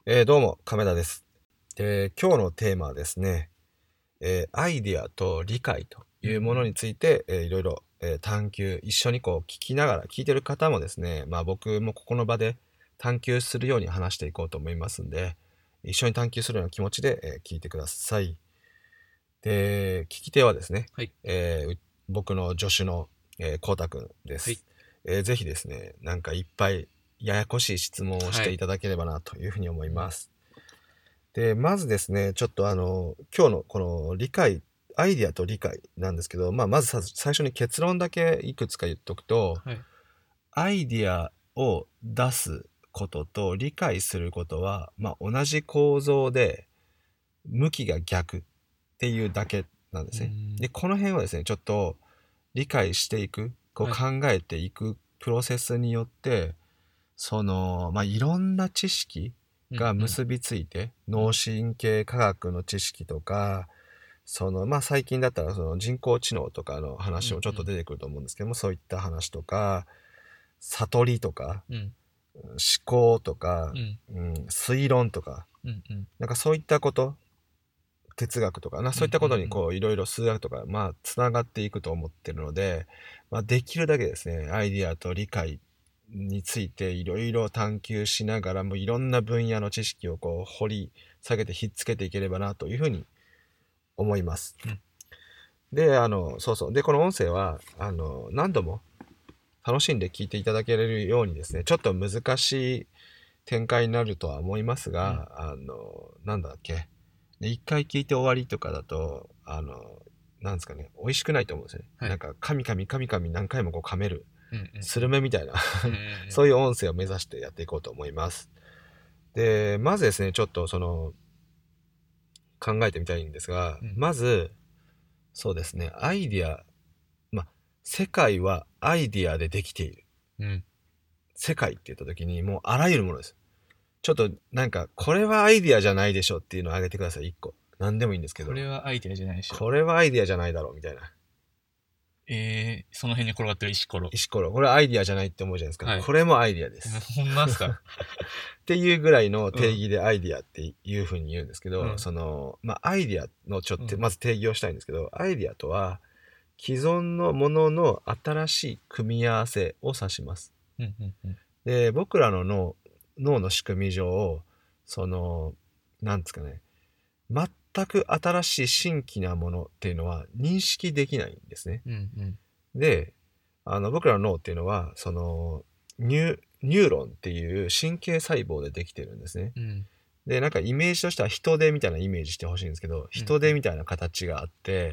どうも、亀田です。今日のテーマはですね、アイディアと理解というものについて、いろいろ、探求、一緒にこう聞きながら、聞いてる方もですね、僕もここの場で探求するように話していこうと思いますんで、一緒に探求するような気持ちで、聞いてください。で、聞き手はですね、 はい。 僕の助手の、こうたくんです。ぜひですね、なんかいっぱいややこしい質問をしていただければなというふうに思います。で、まずですね、ちょっと今日のこのアイディアと理解なんですけど、まず最初に結論だけいくつか言っとくと、 はい。 アイディアを出すことと理解することは、同じ構造で向きが逆っていうだけなんですね。で、この辺はですね、ちょっと理解していく、こうはい。 考えていくプロセスによって、いろんな知識が結びついて、脳神経科学の知識とか、最近だったらその人工知能とかの話もちょっと出てくると思うんですけども、そういった話とか、悟りとか、思考とか、推論とか、なんかそういったこと、哲学とかそういったことにこういろいろ数学とかつながっていくと思ってるので、できるだけですねアイディアと理解についていろいろ探求しながらもいろんな分野の知識をこう掘り下げてひっつけていければなというふうに思います。でそうそうでこの音声は何度も楽しんで聞いていただけるようにですねちょっと難しい展開になるとは思いますが、なんだっけで一回聞いて終わりとかだとなんですかね美味しくないと思うんですよね、 はい。 なんか噛み何回もこう噛めるスルメ。 メみたいなそういう音声を目指してやっていこうと思います。でまずですねちょっと考えてみたいんですが、まずそうですねアイディア世界はアイディアでできている、世界って言った時にもうあらゆるものです。ちょっとなんかこれはアイディアじゃないでしょっていうのを挙げてください。1個何でもいいんですけど、 これはアイデアじゃないでしょ。 これはアイディアじゃないだろうみたいな。 その辺に転がってる石ころ。 石ころこれはアイディアじゃないって思うじゃないですか、 はい。 これもアイディアですほんまっすか。 っていうぐらいの定義でアイディアっていうふうに言うんですけど、アイディアのちょっとまず定義をしたいんですけど、アイディアとは既存のものの新しい組み合わせを指します。で僕らの脳の仕組み上なんですかね全く新しい新規なものっていうのは認識できないんですね。で僕らの脳っていうのはニューロンっていう神経細胞でできてるんですね。でなんかイメージとしては人手みたいなイメージしてほしいんですけど、人手みたいな形があって、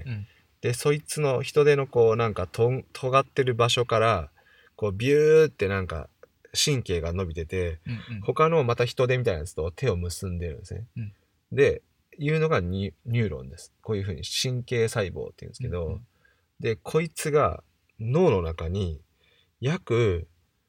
でそいつの人手のこうなんか尖ってる場所からこうビューってなんか神経が伸びてて、他のまた人手みたいなやつと手を結んでるんですね。でいうのがニューロンです。こういうふうに神経細胞っていうんですけど、でこいつが脳の中に約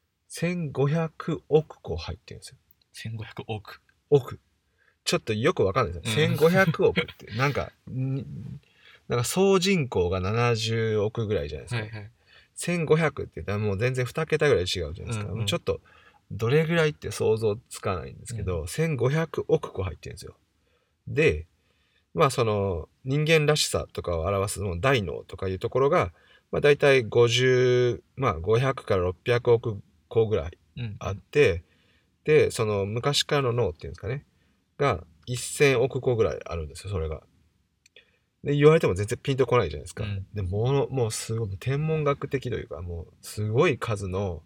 1500億個入ってるんですよ。 1500億。 億。ちょっとよくわかんないですよ。1500億ってなんか総人口が70億ぐらいじゃないですか。1500って言ったらもう全然2桁ぐらい違うじゃないですか。もうちょっとどれぐらいって想像つかないんですけど、1500億個入ってるんですよ。で人間らしさとかを表すの大脳とかいうところが、だいたい500から600億個ぐらいあって、で昔からの脳っていうんですかねが1000億個ぐらいあるんですよ、それが。で言われても全然ピンとこないじゃないですか。でもうすごい天文学的というか、もうすごい数の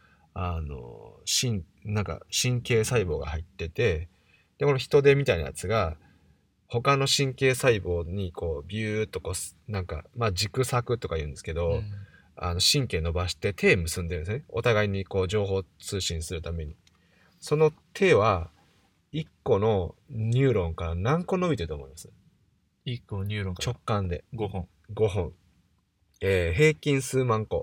なんか神経細胞が入ってて、でこの人手みたいなやつが他の神経細胞にこうビューっとこうなんか軸索とか言うんですけど、神経伸ばして手結んでるんですね。お互いにこう情報通信するために。その手は1個のニューロンから何個伸びてると思います？ 1個のニューロンから直感で 5本。 5本。平均数万個。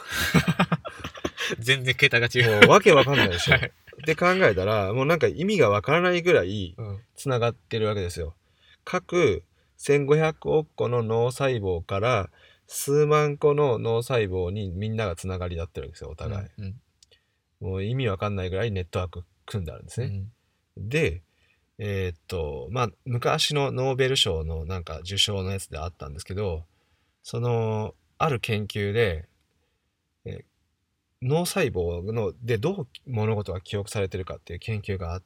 全然桁が違う。 もうわけわかんないでしょ。って考えたらもうなんか意味がわからないぐらいつながってるわけですよ。各1500億個の脳細胞から数万個の脳細胞にみんながつながり合ってるんですよ、お互い。もう意味わかんないぐらいネットワーク組んであるんですね。でまあ昔のノーベル賞のなんか受賞のやつであったんですけど、そのある研究で、えー脳細胞のでどう物事が記憶されてるかっていう研究があって、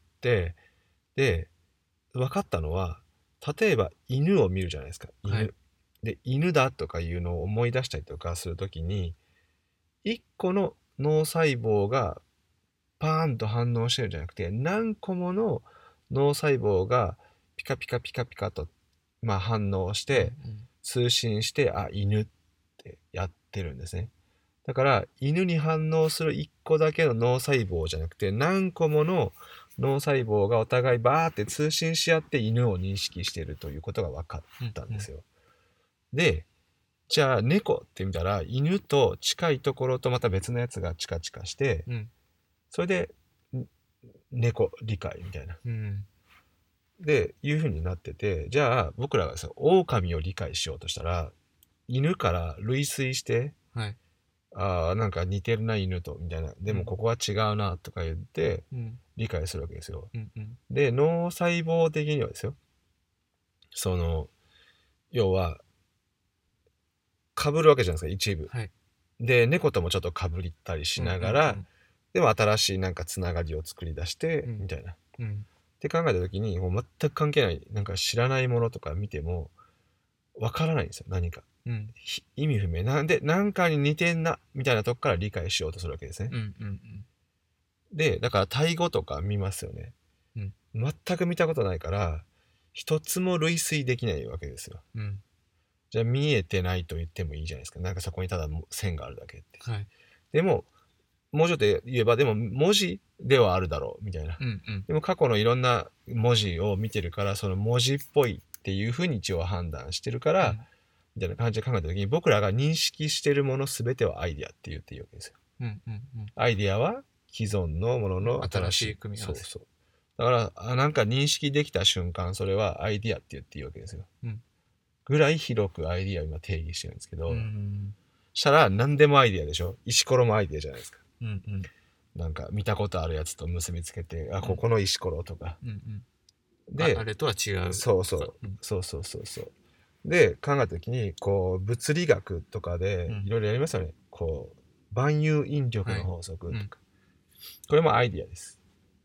で分かったのは、例えば犬を見るじゃないですか、犬、 はいで犬だとかいうのを思い出したりとかするときに、1個の脳細胞がパーンと反応してるんじゃなくて、何個もの脳細胞がピカピカピカピカと、まあ、反応して通信して、あ、犬ってやってるんですね。だから犬に反応する1個だけの脳細胞じゃなくて、何個もの脳細胞がお互いバーって通信し合って犬を認識しているということが分かったんですよ。で、じゃあ猫って見たら、犬と近いところとまた別のやつがチカチカして、それで猫理解みたいな。で、いう風になってて、じゃあ僕らがさ、狼を理解しようとしたら、犬から類推して、 はい。 ああ、なんか似てるな、犬と、みたいな。でもここは違うな、とか言って、理解するわけですよ。で、脳細胞的にはですよ、その、要は、被るわけじゃないですか、一部。 はい。 で、猫ともちょっと被ったりしながら、でも新しいなんかつながりを作り出して、みたいな。って考えた時に、もう全く関係ない、なんか知らないものとか見ても、わからないんですよ、何か。意味不明。なんで、なんかに似てんな、みたいなとこから理解しようとするわけですね。で、だからタイ語とか見ますよね。全く見たことないから、一つも類推できないわけですよ。じゃあ見えてないと言ってもいいじゃないですか。なんかそこにただ線があるだけって。でも、もうちょっと言えば、でも文字ではあるだろう、みたいな。でも過去のいろんな文字を見てるから、その文字っぽいっていうふうに一応判断してるから、みたいな感じで考えた時に、僕らが認識してるもの全てはアイディアって言っていいわけですよ。アイディアは既存のものの新しい組み合わせ。 そうそう。だから、なんか認識できた瞬間、それはアイディアって言っていいわけですよ。ぐらい広くアイディアを今定義してるんですけど、したら何でもアイディアでしょ。石ころもアイディアじゃないですか。なんか見たことあるやつと結びつけて、あ、ここの石ころとか。 で、あれとは違う。 そうそう。そうそうそうそう。で、考えたときに、こう、物理学とかでいろいろやりますよね。こう、万有引力の法則とか。これもアイディアです。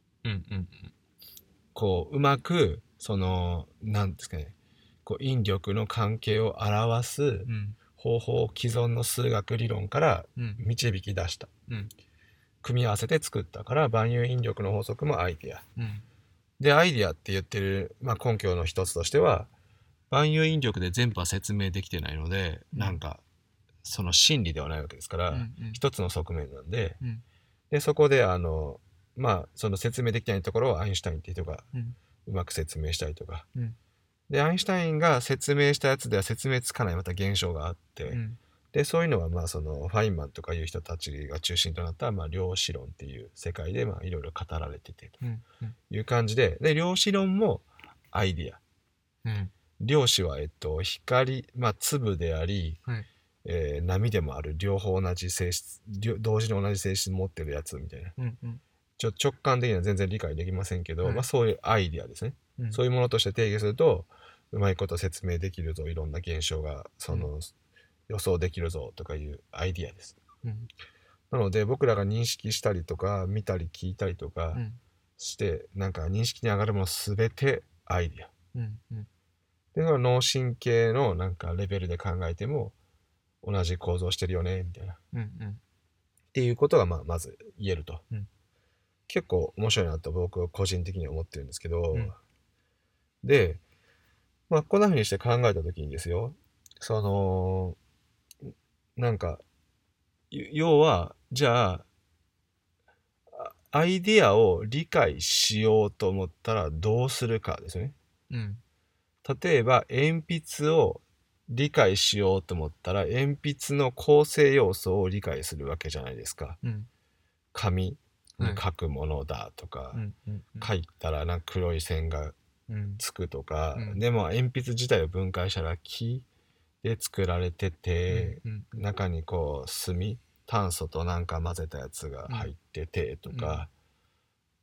こう、うまく、その、なんですかね、こう、引力の関係を表す方法を既存の数学理論から導き出した。組み合わせて作ったから、万有引力の法則もアイディア。で、アイディアって言ってる、まあ、根拠の一つとしては、万有引力で全部は説明できてないので、なんか、その真理ではないわけですから、一つの側面なんで、で、そこで、まあ、その説明できないところをアインシュタインっていう人がうまく説明したりとか。で、アインシュタインが説明したやつでは説明つかないまた現象があって、で、そういうのは、まあ、その、ファインマンとかいう人たちが中心となった、まあ、量子論っていう世界で、まあ、いろいろ語られてて、という感じで、で、量子論もアイディア。量子は、光、まあ、粒であり、波でもある、両方同じ性質、同時に同じ性質持ってるやつみたいな。直感的には全然理解できませんけど、まあ、そういうアイディアですね。そういうものとして定義すると、うまいこと説明できるぞ、いろんな現象が、その、予想できるぞとかいうアイディアです。なので僕らが認識したりとか見たり聞いたりとかして、なんか認識に上がるもの全てアイディア。で、脳神経のなんかレベルで考えても同じ構造してるよねみたいな。っていうことがまず言えると。結構面白いなと僕は個人的には思ってるんですけど、で、まあこんな風にして考えた時にですよ、そのなんか要はじゃあアイディアを理解しようと思ったらどうするかですね。例えば鉛筆を理解しようと思ったら鉛筆の構成要素を理解するわけじゃないですか。紙に書くものだとか、書いたらなんか黒い線がつくとか、でも鉛筆自体を分解したら木で作られてて、中にこう炭素となんか混ぜたやつが入っててとか、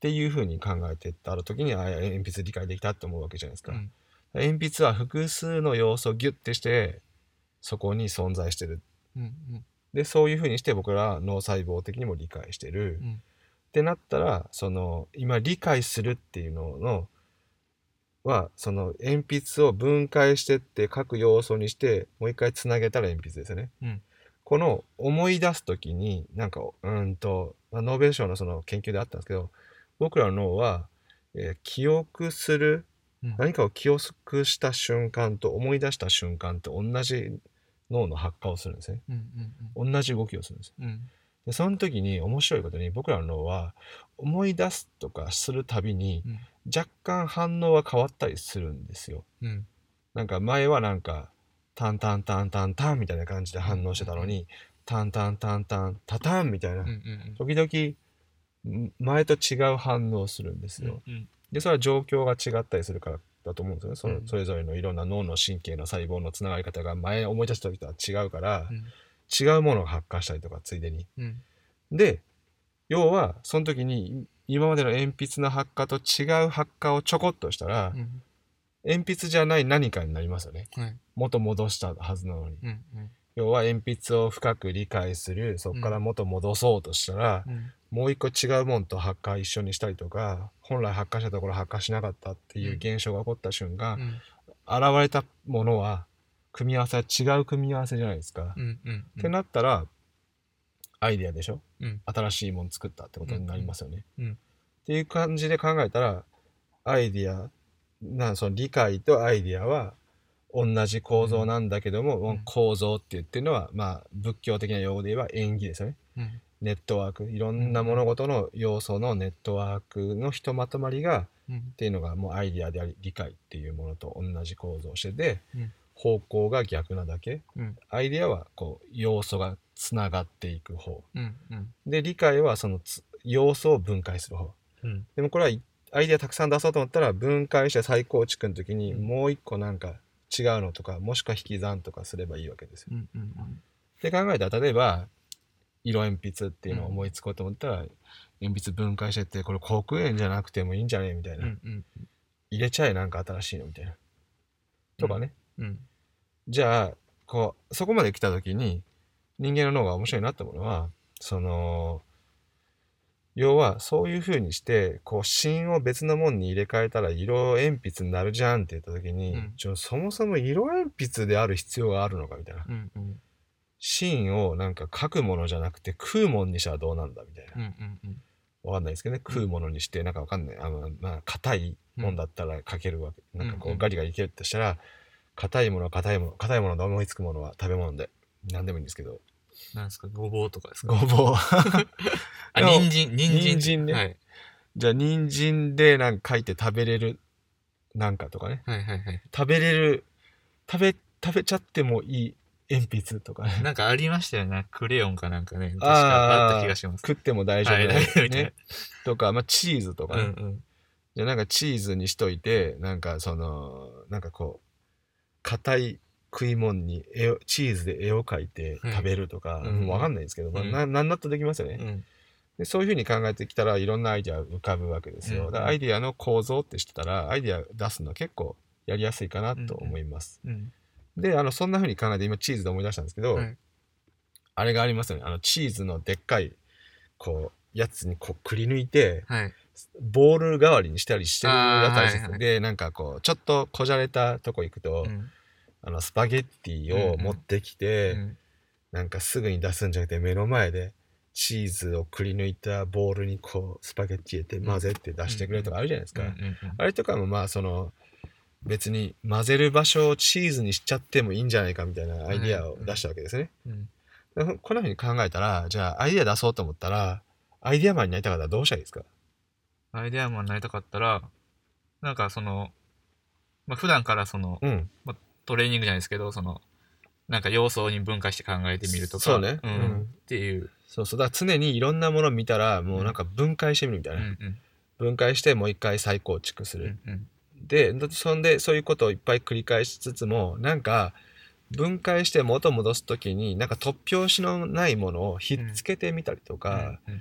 っていうふうに考えていった時に鉛筆理解できたって思うわけじゃないですか。 うん。 鉛筆は複数の要素をギュッてしてそこに存在してる。 うん。 でそういうふうにして僕ら脳細胞的にも理解してる、 うん。 ってなったらその今理解するっていうののはその鉛筆を分解してって各要素にしてもう一回つなげたら鉛筆ですよね。 うん。 この思い出す時になんかノーベル賞のその研究であったんですけど、僕らの脳は、記憶する、 うん。 何かを記憶した瞬間と思い出した瞬間と同じ脳の発火をするんですね。 うん。 同じ動きをするんです。 うん。 でその時に面白いことに僕らの脳は思い出すとかするたびにうん。 若干反応は変わったりするんですよ。 うん。 なんか前はなんかタンタンタンタンタンみたいな感じで反応してたのに、タンタンタンタンタタンみたいな、時々前と違う反応をするんですよ。でそれは状況が違ったりするからだと思うんですよね。それぞれのいろんな脳の神経の細胞のつながり方が前思い出した時とは違うから、違うものが発火したりとかついでに、で要はその時に今までの鉛筆の発火と違う発火をちょこっとしたら、鉛筆じゃない何かになりますよね。元戻したはずなのに。要は鉛筆を深く理解する、そこから元戻そうとしたら、もう一個違うもんと発火一緒にしたりとか、本来発火したところ発火しなかったっていう現象が起こった瞬間、現れたものは組み合わせは違う組み合わせじゃないですか。ってなったらアイデアでしょ、新しいもの作ったってことになりますよね。っていう感じで考えたらアイデアその理解とアイデアは同じ構造なんだけども、構造って言ってるのはまあ仏教的な用語で言えば縁起ですよね。ネットワーク、いろんな物事の要素のネットワークのひとまとまりが、っていうのがもうアイデアであり理解っていうものと同じ構造をしてて、方向が逆なだけ。アイデアはこう要素がつながっていく方、で理解はその要素を分解する方、でもこれはアイデアたくさん出そうと思ったら分解して再構築の時にもう一個なんか違うのとかもしくは引き算とかすればいいわけですよ。って考えたら例えば色鉛筆っていうのを思いつこうと思ったら、鉛筆分解してってこれ黒鉛じゃなくてもいいんじゃねえみたいな、入れちゃえなんか新しいのみたいなとかね、じゃあこうそこまで来た時に人間の脳が面白いなって思うのはその要はそういう風にしてこう芯を別のものに入れ替えたら色鉛筆になるじゃんって言った時に、そもそも色鉛筆である必要があるのかみたいな、芯をなんか書くものじゃなくて食うものにしたらどうなんだみたいな、わかんないですけどね、食うものにしてなんかわかんないまあ硬いもんだったら書けるわけ、なんかこうガリガリいけるとしたら硬いもので思いつくものは食べ物で何でもいいんですけど、 なんですか、ごぼうとかですか。 ごぼう人参ね、じゃあ人参でなんか書いて食べれるなんかとかね、食べちゃってもいい鉛筆とかね、 なんかありましたよね、クレヨンかなんかね、確かあった気がします。 食っても大丈夫ね、とか、まあチーズとかね、じゃあなんかチーズにしといてなんかそのなんかこう硬い食い物にチーズで絵を描いて食べるとか、もう分かんないですけど、何だってできますよね、でそういう風に考えてきたらいろんなアイデア浮かぶわけですよ、だからアイデアの構造って知ってたらアイデア出すのは結構やりやすいかなと思います、でそんな風に考えて今チーズで思い出したんですけど、あれがありますよね、チーズのでっかいこうやつにこうくり抜いて、ボール代わりにしたりしてるやつあるんですよ、でなんかこうちょっとこじゃれたとこ行くと、スパゲッティを持ってきて、なんかすぐに出すんじゃなくて目の前でチーズをくり抜いたボウルにこうスパゲッティ入れて混ぜて出してくれるとかあるじゃないですか、あれとかもまあその別に混ぜる場所をチーズにしちゃってもいいんじゃないかみたいなアイディアを出したわけですね、こんな風に考えたらじゃあアイディア出そうと思ったらアイディアマンになりたかったらどうしたらいいですか。 アイデアマンになりたかったらなんかその、まあ、普段からその、まあ、トレーニングじゃないですけどそのなんか要素に分解して考えてみるとか、 そうね、 っていうそうだから常にいろんなものを見たらもうなんか分解してみるみたいな、分解してもう一回再構築する、でそんでそういうことをいっぱい繰り返しつつもなんか分解して元戻す時になんか突拍子のないものをひっつけてみたりとか、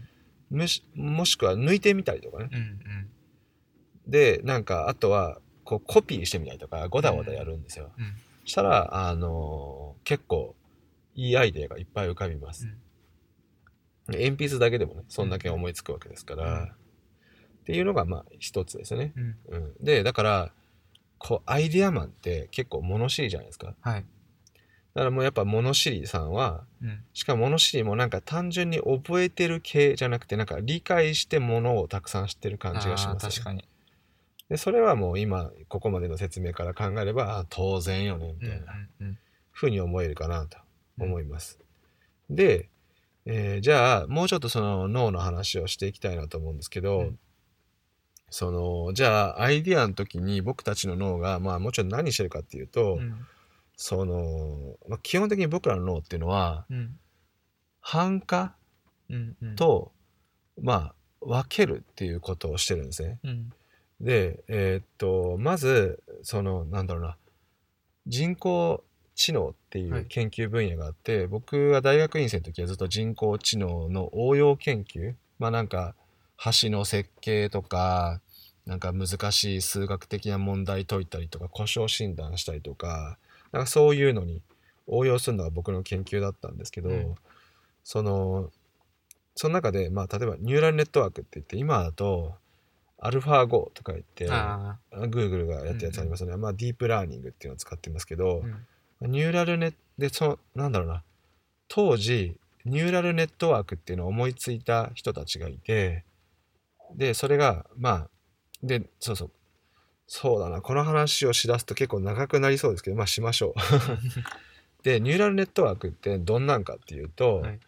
もしくは抜いてみたりとかね、 うんうん、 でなんかあとはこうコピーしてみたりとかゴタゴタやるんですよ、 うん、 したら結構いいアイデアがいっぱい浮かびます、うん、鉛筆だけでもねそんだけ思いつくわけですから、うん、っていうのがまあ一つですよね、うんうん、でだからこうアイデアマンって結構物知りじゃないですか、はい、だからもうやっぱ物知りさんは、うん、しかも物知りもなんか単純に覚えてる系じゃなくてなんか理解して物をたくさん知ってる感じがしますよね。確かに。でそれはもう今ここまでの説明から考えれば当然よねみたいなふうに思えるかなと思います。うん、で、じゃあもうちょっとその脳の話をしていきたいなと思うんですけど、うん、そのじゃあアイディアの時に僕たちの脳がまあもちろん何してるかっていうと、うん、その、まあ、基本的に僕らの脳っていうのは、うん、反化と、うんうん、まあ分けるっていうことをしてるんですね。うん、でまずそのなんだろうな人工知能っていう研究分野があって、はい、僕は大学院生の時はずっと人工知能の応用研究、まあなんか橋の設計とかなんか難しい数学的な問題解いたりとか故障診断したりとかなんかそういうのに応用するのが僕の研究だったんですけど、うん、その中で、まあ、例えばニューラルネットワークって言って今だとアルファ5とか言って Google がやったやつありますよね、うんうん、まあ、ディープラーニングっていうのを使ってますけど、うん、ニューラルネットでなんだろうな当時ニューラルネットワークっていうのを思いついた人たちがいてでそれがまあでそうだなこの話をしだすと結構長くなりそうですけどまあしましょうでニューラルネットワークってどんなんかっていうと、はい、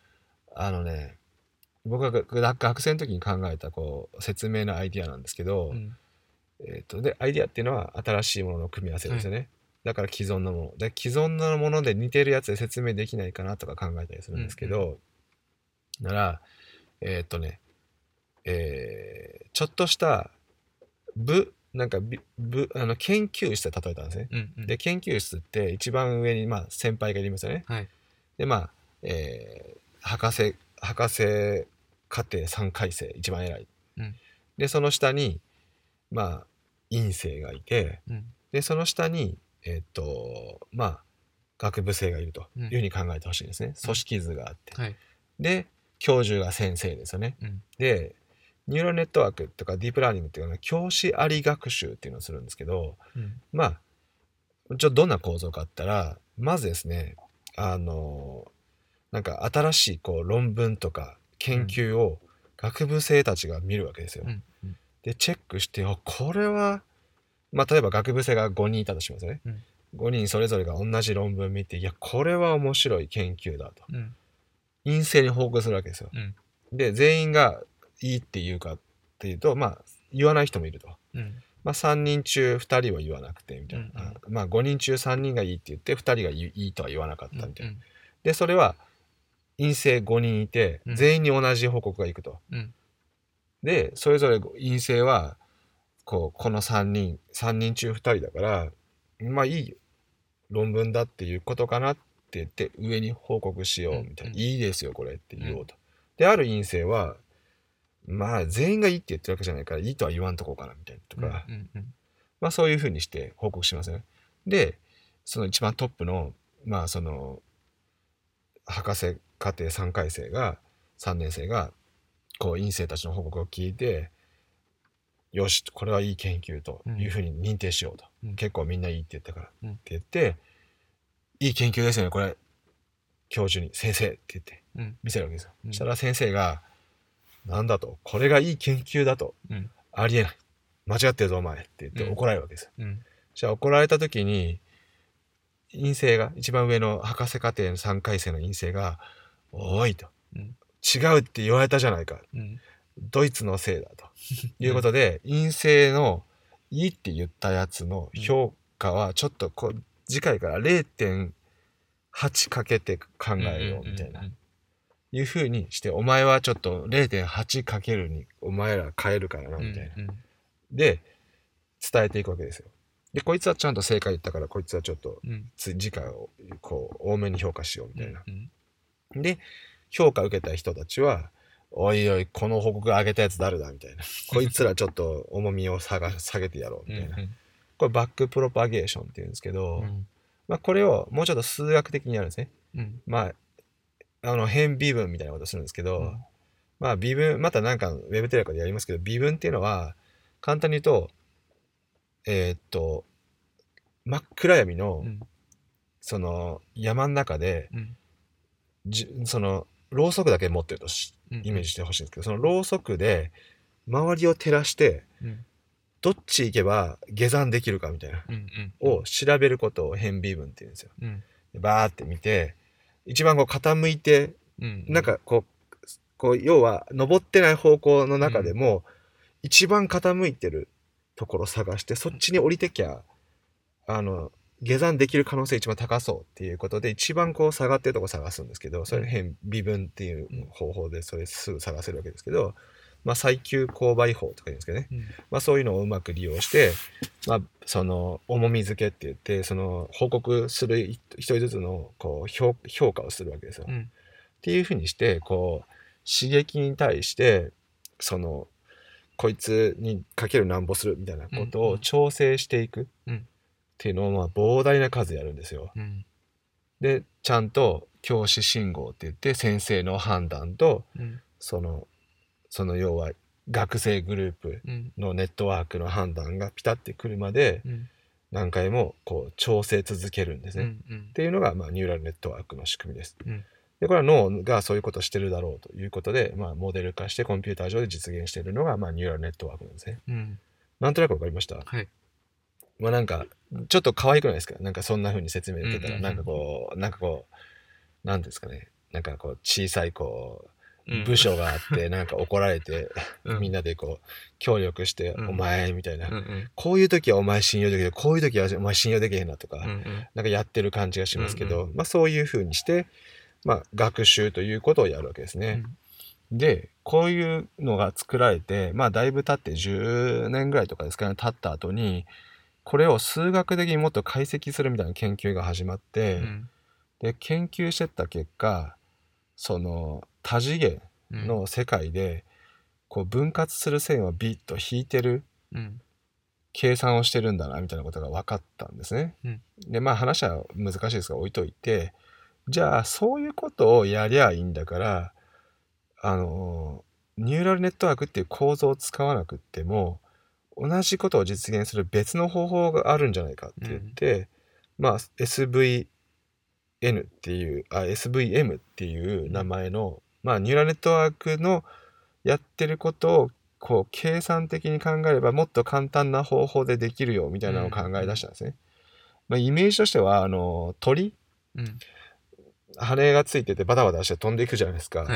僕が学生の時に考えたこう説明のアイディアなんですけど、うん、でアイディアっていうのは新しいものの組み合わせですよね、はい、だから既存のもので既存のもので似てるやつで説明できないかなとか考えたりするんですけど、うんうん、ならちょっとしたなんか研究室で例えたんですね、うんうん、で研究室って一番上にまあ先輩がいますよね、はい、でまあ、博士課程3回生一番偉い、うん、でその下にまあ院生がいて、うん、でその下にまあ学部生がいるというふうに考えてほしいんですね、うん、組織図があって、はい、で教授が先生ですよね、うん、でニューラルネットワークとかディープラーニングっていうのは教師あり学習っていうのをするんですけど、うん、まあどんな構造かあったらまずですねなんか新しいこう論文とか研究を学部生たちが見るわけですよ、うんうん、でチェックしてこれはまあ例えば学部生が5人いたとしますよね、うん、5人それぞれが同じ論文見ていやこれは面白い研究だと、うん、陰性に報告するわけですよ、うん、で全員がいいって言うかっていうとまあ言わない人もいると、うん、まあ3人中2人は言わなくてみたいな、うんうん、まあ5人中3人がいいって言って2人がいいとは言わなかったみたいな、うんうん、でそれは陰性5人いて全員に同じ報告がいくと、うん、でそれぞれ陰性はこの3人中2人だからまあいい論文だっていうことかなって言って上に報告しようみたいな、うん、いいですよこれって言おうと、である陰性はまあ全員がいいって言ってるわけじゃないからいいとは言わんとこうかなみたいなとか、うんうんうん、まあそういうふうにして報告しますね。でその一番トップのまあその博士課程3回生が3年生がこう院生たちの報告を聞いてよしこれはいい研究というふうに認定しようと、うん、結構みんないいって言ったから、うん、って言っていい研究ですよねこれ教授に先生って言って見せるわけですよ、うん、そしたら先生がなんだとこれがいい研究だと、うん、ありえない間違ってるぞお前って言って怒られるわけですよ、うん、じゃあ怒られた時に院生が一番上の博士課程の3回生の院生がおいと、うん、違うって言われたじゃないか、うん、ドイツのせいだということで、陰性のいいって言ったやつの評価はちょっと次回から 0.8 かけて考えようみたいな、いう風にしてお前はちょっと 0.8 かけるにお前ら変えるからなみたいな、で伝えていくわけですよ。でこいつはちゃんと正解言ったからこいつはちょっと次回をこう多めに評価しようみたいな、で評価受けた人たちはおいおい、この報告上げたやつ誰だみたいな。こいつらちょっと重みを下げてやろうみたいな。これバックプロパゲーションっていうんですけど、これをもうちょっと数学的にやるんですね。変微分みたいなことするんですけど、微分、またなんかウェブテレカでやりますけど、微分っていうのは、簡単に言うと、真っ暗闇の、その山の中で、そのろうそくだけ持ってるとイメージしてほしいんですけど、そのろうそくで周りを照らして、どっち行けば下山できるかみたいな、を調べることを変微分って言うんですよ。バーって見て、一番こう傾いて、なんかこう要は登ってない方向の中でも、一番傾いてるところを探して、そっちに降りてきゃ下山できる可能性一番高そうっていうことで、一番こう下がってるとこ探すんですけど、それ変微分っていう方法でそれすぐ探せるわけですけど、最急勾配法とか言うんですけどね、そういうのをうまく利用して、その重み付けって言って、その報告する一人ずつのこう評価をするわけですよ。っていうふうにして、こう刺激に対してそのこいつにかけるなんぼするみたいなことを調整していく。っていうのを膨大な数やるんですよ。でちゃんと教師信号って言って先生の判断と、その要は学生グループのネットワークの判断がピタッてくるまで何回もこう調整続けるんですね。っていうのがニューラルネットワークの仕組みです。でこれは脳がそういうことをしてるだろうということで、モデル化してコンピューター上で実現しているのがニューラルネットワークなんですね。なんとなくわかりました？はい。なんかちょっと可愛くないですか？なんかそんな風に説明受けたら、なんかこうなんですかね、なんかこう小さいこう部署があってなんか怒られてみんなでこう協力してお前みたいな、こういう時はお前信用できる、こういう時はお前信用できへんなとか、なんかやってる感じがしますけど、そういう風にして学習ということをやるわけですね。でこういうのが作られてだいぶ経って10年ぐらいとかですかね、経った後にこれを数学的にもっと解析するみたいな研究が始まって、で研究してった結果、その多次元の世界でこう分割する線をビッと引いてる計算をしてるんだなみたいなことが分かったんですね。で話は難しいですが置いといて、じゃあそういうことをやりゃいいんだから、ニューラルネットワークっていう構造を使わなくっても同じことを実現する別の方法があるんじゃないかって言って、SVN っていう、SVM っていう名前の、ニューラルネットワークのやってることをこう計算的に考えればもっと簡単な方法でできるよみたいなのを考え出したんですね。イメージとしては鳥、羽がついててバタバタして飛んでいくじゃないですか。はい、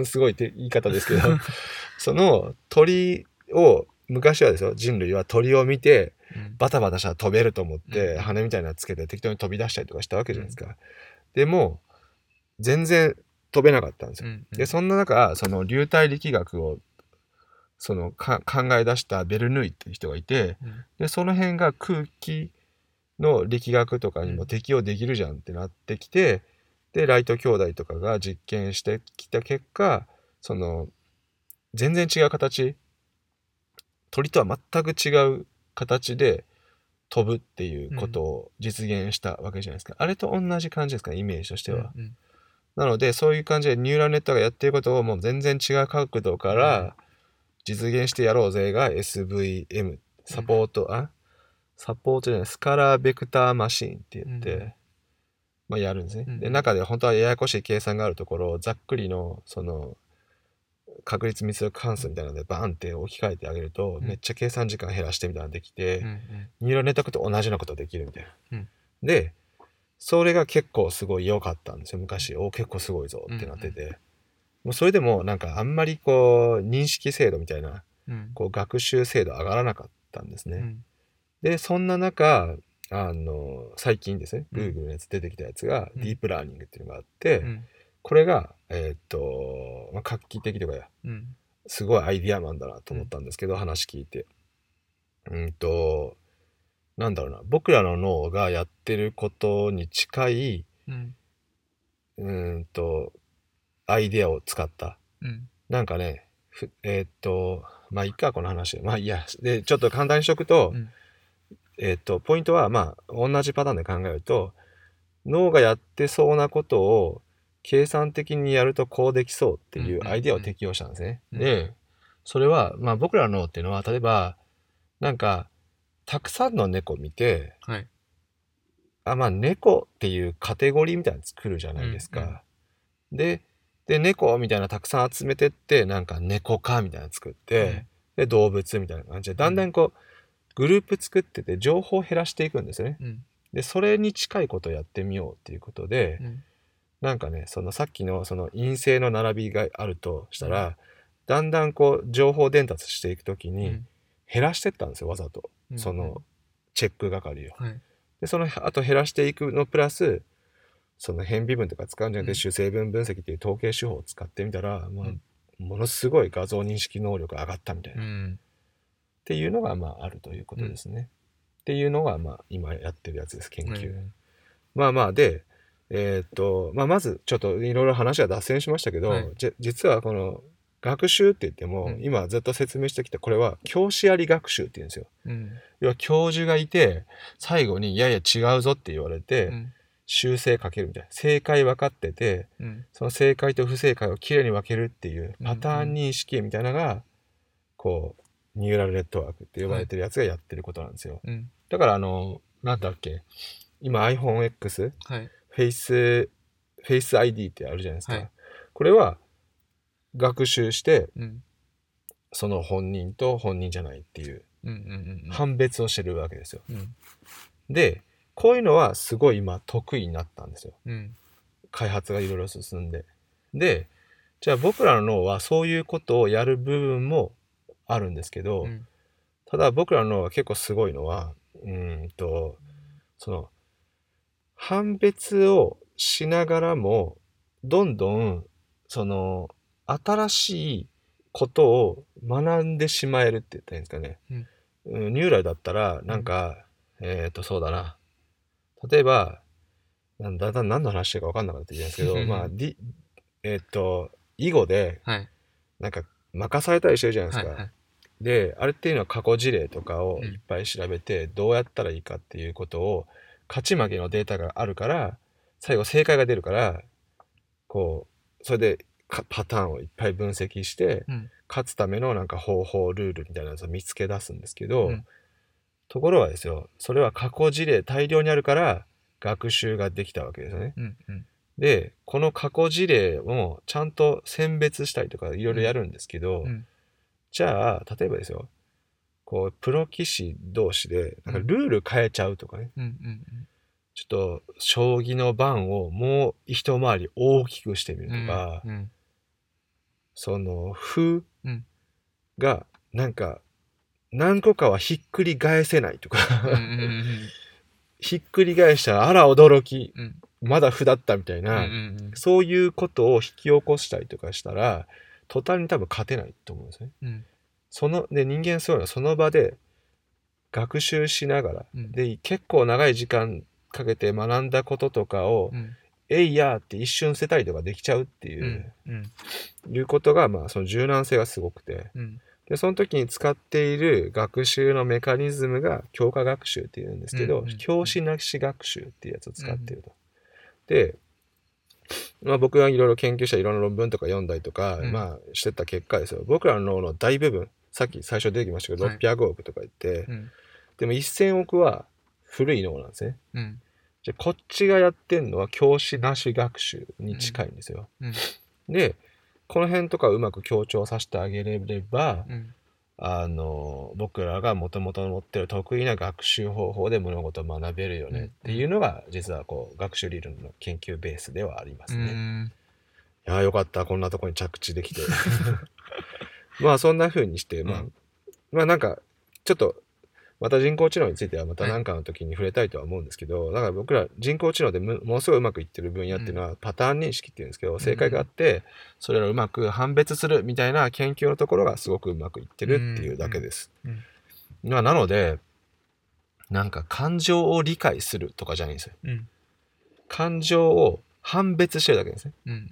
すごい言い方ですけどその鳥を昔はですよ、人類は鳥を見てバタバタしたら飛べると思って、羽みたいなのつけて適当に飛び出したりとかしたわけじゃないですか。でも全然飛べなかったんですよ。でそんな中、その流体力学を考え出したベルヌイっていう人がいて、でその辺が空気の力学とかにも適用できるじゃんってなってきて、でライト兄弟とかが実験してきた結果、その全然違う形、鳥とは全く違う形で飛ぶっていうことを実現したわけじゃないですか。あれと同じ感じですかね、イメージとしては。なのでそういう感じでニューラルネットがやってることをもう全然違う角度から実現してやろうぜが SVM、サポートじゃない、スカラーベクターマシーンって言って、やるんですね。で中で本当はややこしい計算があるところをざっくりのその確率密度関数みたいなのでバーンって置き換えてあげると、めっちゃ計算時間減らしてみたいなのできて、ニューラルネットワークと同じようなことできるみたいな。でそれが結構すごい良かったんですよ昔。結構すごいぞってなってて、もうそれでもなんかあんまりこう認識精度みたいな、こう学習精度上がらなかったんですね。でそんな中最近ですね、Google のやつ出てきたやつが、ディープラーニングっていうのがあって、これが画期的というか、すごいアイディアマンだなと思ったんですけど、話聞いてなんだろうな、僕らの脳がやってることに近いアイディアを使ったなんかね、まあいいかこの話。まあいいや。で、ちょっと簡単にしとくと、ポイントはまあ同じパターンで考えると、脳がやってそうなことを計算的にやるとこうできそうっていうアイデアを適用したんですね。で、それはまあ僕らの脳っていうのは、例えばなんかたくさんの猫見て、 はい、 まあ猫っていうカテゴリーみたいなの作るじゃないですか。で、猫みたいなたくさん集めてって、なんか猫科みたいなの作って、で、動物みたいな感じで、だんだんこう、グループ作ってて情報を減らしていくんですよね。で、それに近いことをやってみようっていうことで、なんかね、そのさっきのその陰性の並びがあるとしたら、だんだんこう、情報伝達していくときに、減らしてったんですよ、わざと。その、チェック係を。で、その後減らしていくのプラス、その変微分とか使うんじゃなくて主成分分析っていう統計手法を使ってみたら、まあ、ものすごい画像認識能力が上がったみたいな、っていうのがまああるということですね。っていうのがまあ今やってるやつです、研究。まあまあで、まあ、まずちょっといろいろ話は脱線しましたけど、実はこの学習って言っても、今ずっと説明してきたこれは教師あり学習って言うんですよ。要は教授がいて最後にいやいや違うぞって言われて、修正かけるみたいな。正解分かってて、その正解と不正解をきれいに分けるっていうパターン認識みたいなのが、こうニューラルネットワークって呼ばれてるやつがやってることなんですよ。だからなんだっけ、今 iPhone X、フェイス ID ってあるじゃないですか。これは学習して、その本人と本人じゃないっていう判別をしてるわけですよ。で、こういうのはすごい今得意になったんですよ。開発がいろいろ進んで。で、じゃあ僕らの脳はそういうことをやる部分もあるんですけど、ただ僕らの脳は結構すごいのは、その判別をしながらもどんどんその新しいことを学んでしまえるって言ったらいいんですかね。ニューラルだったらなんか、そうだな、例えばだんだん何の話してるか分かんなかったんですけどまあ囲碁でなんか任されたりしてるじゃないですか。で、あれっていうのは過去事例とかをいっぱい調べて、どうやったらいいかっていうことを、勝ち負けのデータがあるから、最後正解が出るから、こう、それでパターンをいっぱい分析して、勝つためのなんか方法、ルールみたいなやつを見つけ出すんですけど、ところがですよ、それは過去事例大量にあるから、学習ができたわけですよね。で、この過去事例をちゃんと選別したりとかいろいろやるんですけど、じゃあ、例えばですよ、こう、プロ棋士同士で、なんかルール変えちゃうとかね。ちょっと、将棋の盤をもう一回り大きくしてみるとか、その、歩が、なんか、何個かはひっくり返せないとか、ひっくり返したら、あら驚き、まだ歩だったみたいな、そういうことを引き起こしたりとかしたら、途端に多分勝てないと思うんですね。で人間そういうのはその場で学習しながら、で結構長い時間かけて学んだこととかを、えいやーって一瞬捨てたりとかできちゃうっていう、いうことがまあその柔軟性がすごくて、でその時に使っている学習のメカニズムが強化学習っていうんですけど、教師なし学習っていうやつを使っていると。で、まあ、僕がいろいろ研究したいろんな論文とか読んだりとか、まあしてた結果ですよ、僕らの脳の大部分、さっき最初出てきましたけど、600億とか言って、でも1000億は古い脳なんですね。じゃあこっちがやってんのは教師なし学習に近いんですよ。で、この辺とかうまく強調させてあげれれば、僕らがもともと持ってる得意な学習方法で物事を学べるよねっていうのが、実はこう学習理論の研究ベースではありますね。いやーよかった、こんなとこに着地できて。まあそんな風にして、まあなんかちょっとまた人工知能についてはまた何かの時に触れたいとは思うんですけど、だから僕ら人工知能でものすごいうまくいってる分野っていうのはパターン認識っていうんですけど、正解があってそれらをうまく判別するみたいな研究のところがすごくうまくいってるっていうだけです。なのでなんか感情を理解するとかじゃないんですよ。感情を判別してるだけですね。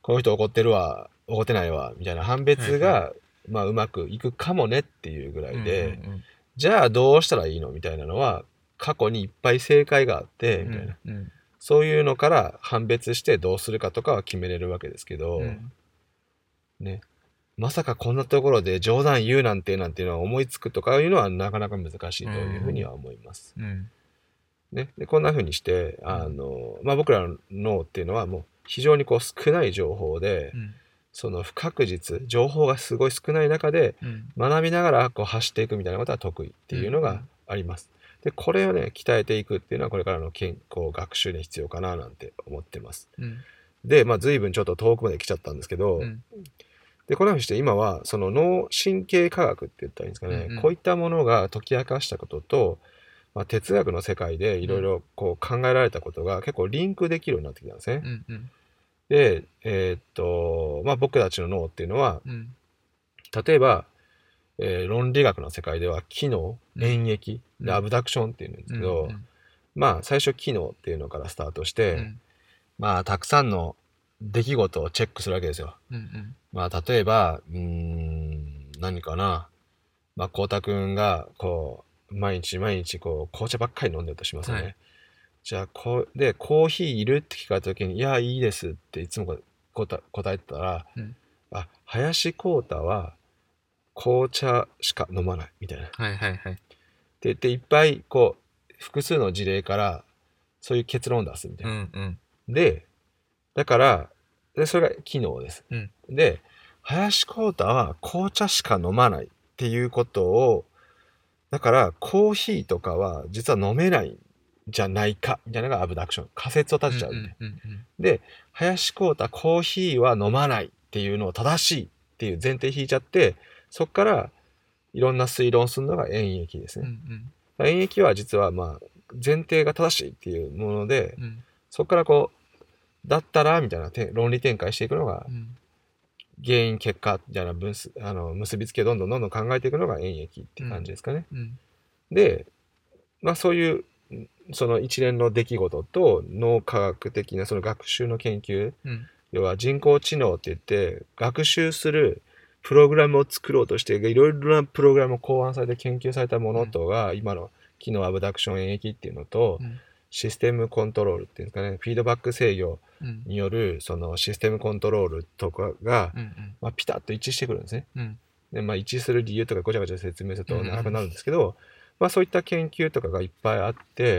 この人怒ってるわ怒ってないわみたいな判別が、まあうまくいくかもねっていうぐらいで、じゃあどうしたらいいのみたいなのは過去にいっぱい正解があってみたいな、そういうのから判別してどうするかとかは決めれるわけですけど、ね、まさかこんなところで冗談言うなんていうのは思いつくとかいうのはなかなか難しいというふうには思います。ね、でこんなふうにしてまあ、僕らの脳っていうのはもう非常にこう少ない情報で、その不確実情報がすごい少ない中で学びながらこう走っていくみたいなことは得意っていうのがあります。でこれをね鍛えていくっていうのはこれからの健康学習に必要かななんて思ってます。でまあ随分ちょっと遠くまで来ちゃったんですけど、でこんなふうにして今はその脳神経科学って言ったらいいんですかね、こういったものが解き明かしたことと、まあ、哲学の世界でいろいろこう考えられたことが結構リンクできるようになってきたんですね。でまあ、僕たちの脳っていうのは、例えば、論理学の世界では機能、演繹、でアブダクションっていうんですけど、まあ最初機能っていうのからスタートして、まあたくさんの出来事をチェックするわけですよ。まあ例えば何かな、まあ光太くんがこう毎日こう紅茶ばっかり飲んでるとしますよね。じゃあコーヒーいるって聞かれた時にいやいいですっていつも答えてたら、あ林光太は紅茶しか飲まないみたいな。って言っていっぱいこう複数の事例からそういう結論を出すみたいな。でだからそれが機能です。で林光太は紅茶しか飲まないっていうことをだからコーヒーとかは実は飲めないんじゃないかみたいなのがアブダクション仮説を立てちゃう、で林光太コーヒーは飲まないっていうのを正しいっていう前提引いちゃってそこからいろんな推論するのが演繹ですね。演繹は実はまあ前提が正しいっていうもので、そこからこうだったらみたいな論理展開していくのが、原因結果みたいな結びつきをどんどん考えていくのが演繹っていう感じですかね。で、まあそういうその一連の出来事と脳科学的なその学習の研究、要は人工知能って言って学習するプログラムを作ろうとしていろいろなプログラムを考案されて研究されたものとが、今の機能アブダクション演繹っていうのと、システムコントロールっていうんですかね、フィードバック制御によるそのシステムコントロールとかが、まあ、ピタッと一致してくるんですね。でまあ、一致する理由とかごちゃごちゃ説明すると長くなるんですけど、まあ、そういった研究とかがいっぱいあって、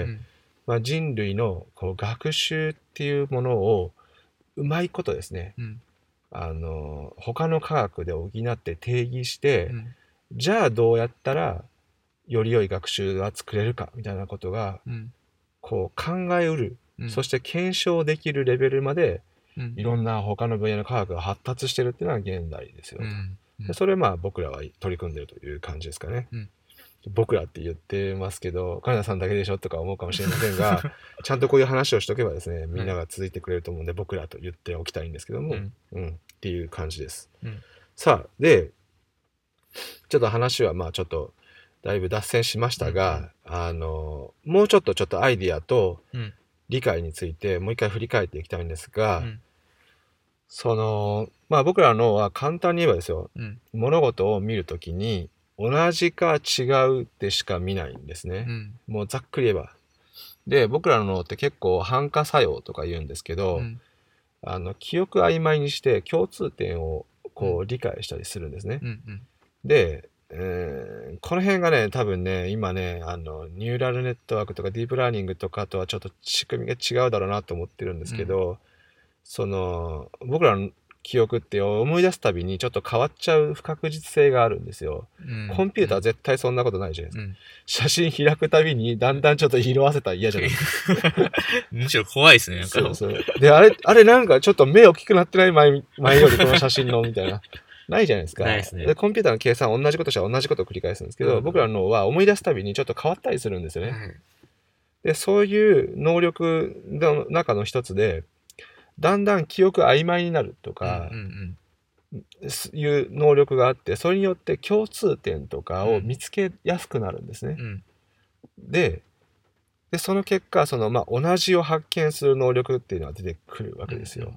まあ、人類のこう学習っていうものをうまいことですね、他の科学で補って定義して、じゃあどうやったらより良い学習が作れるかみたいなことが、こう考えうる、そして検証できるレベルまで、いろんな他の分野の科学が発達してるっていうのが現代ですよ、でそれまあ僕らは取り組んでるという感じですかね。僕らって言ってますけど金田さんだけでしょとか思うかもしれませんがちゃんとこういう話をしとけばですねみんなが続いてくれると思うんで、僕らと言っておきたいんですけども、っていう感じです。さあでちょっと話はまあちょっとだいぶ脱線しましたが、もうちょっとアイディアと理解についてもう一回振り返っていきたいんですが、そのまあ僕らのは簡単に言えばですよ、物事を見るときに同じか違うってしか見ないんですね、もうざっくり言えば。で僕らの脳って結構反化作用とか言うんですけど、記憶曖昧にして共通点をこう理解したりするんですね、で、この辺がね多分ね今ねニューラルネットワークとかディープラーニングとかとはちょっと仕組みが違うだろうなと思ってるんですけど、その僕らの記憶って思い出すたびにちょっと変わっちゃう不確実性があるんですよ、コンピューターは絶対そんなことないじゃないですか、写真開くたびにだんだんちょっと色あせたら嫌じゃないですかむしろ怖いですね。 そうであれなんかちょっと目大きくなってない前よりこの写真のみたいなないじゃないですか。 ないですね。 でコンピューターの計算は同じことしたら同じことを繰り返すんですけど、僕らの脳は思い出すたびにちょっと変わったりするんですよね、でそういう能力の中の一つでだんだん記憶曖昧になるとか、いう能力があって、それによって共通点とかを見つけやすくなるんですね、でその結果その、まあ、同じを発見する能力っていうのが出てくるわけですよ、